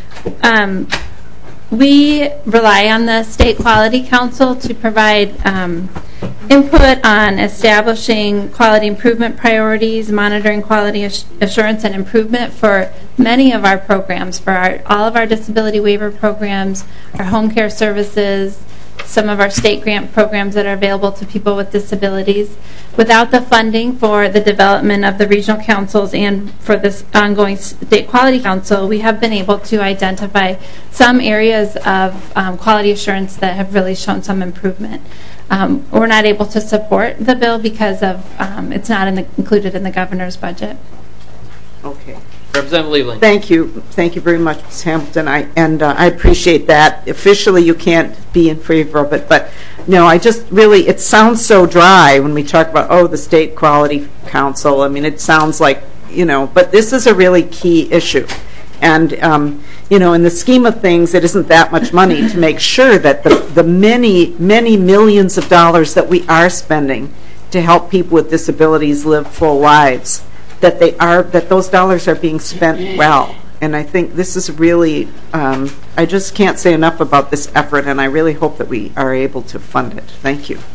We rely on the State Quality Council to provide input on establishing quality improvement priorities, monitoring quality assurance and improvement for many of our programs, for all of our disability waiver programs, our home care services, some of our state grant programs that are available to people with disabilities. Without the funding for the development of the regional councils and for this ongoing State Quality Council, we have been able to identify some areas of quality assurance that have really shown some improvement. We're not able to support the bill because of it's not included in the governor's budget. Okay. Representative Liebeling. Thank you very much, Ms. Hamilton. I appreciate that. Officially, you can't be in favor of it, but no, I just really, it sounds so dry when we talk about, the State Quality Council. I mean, it sounds like, but this is a really key issue. And, in the scheme of things, it isn't that much money to make sure that the many, many millions of dollars that we are spending to help people with disabilities live full lives, that those dollars are being spent well. And I think this is really, I just can't say enough about this effort, and I really hope that we are able to fund it. Thank you.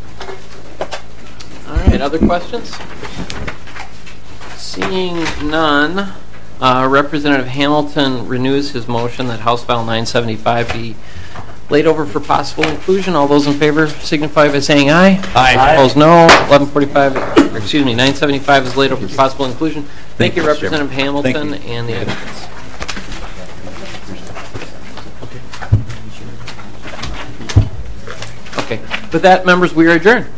All right, other questions? Seeing none, Representative Hamilton renews his motion that House File 975 be laid over for possible inclusion. All those in favor signify by saying aye. Aye. Opposed, no. 975 is laid over for possible inclusion. Thank you, Representative Hamilton and the advocates. Okay. With that, members, we are adjourned.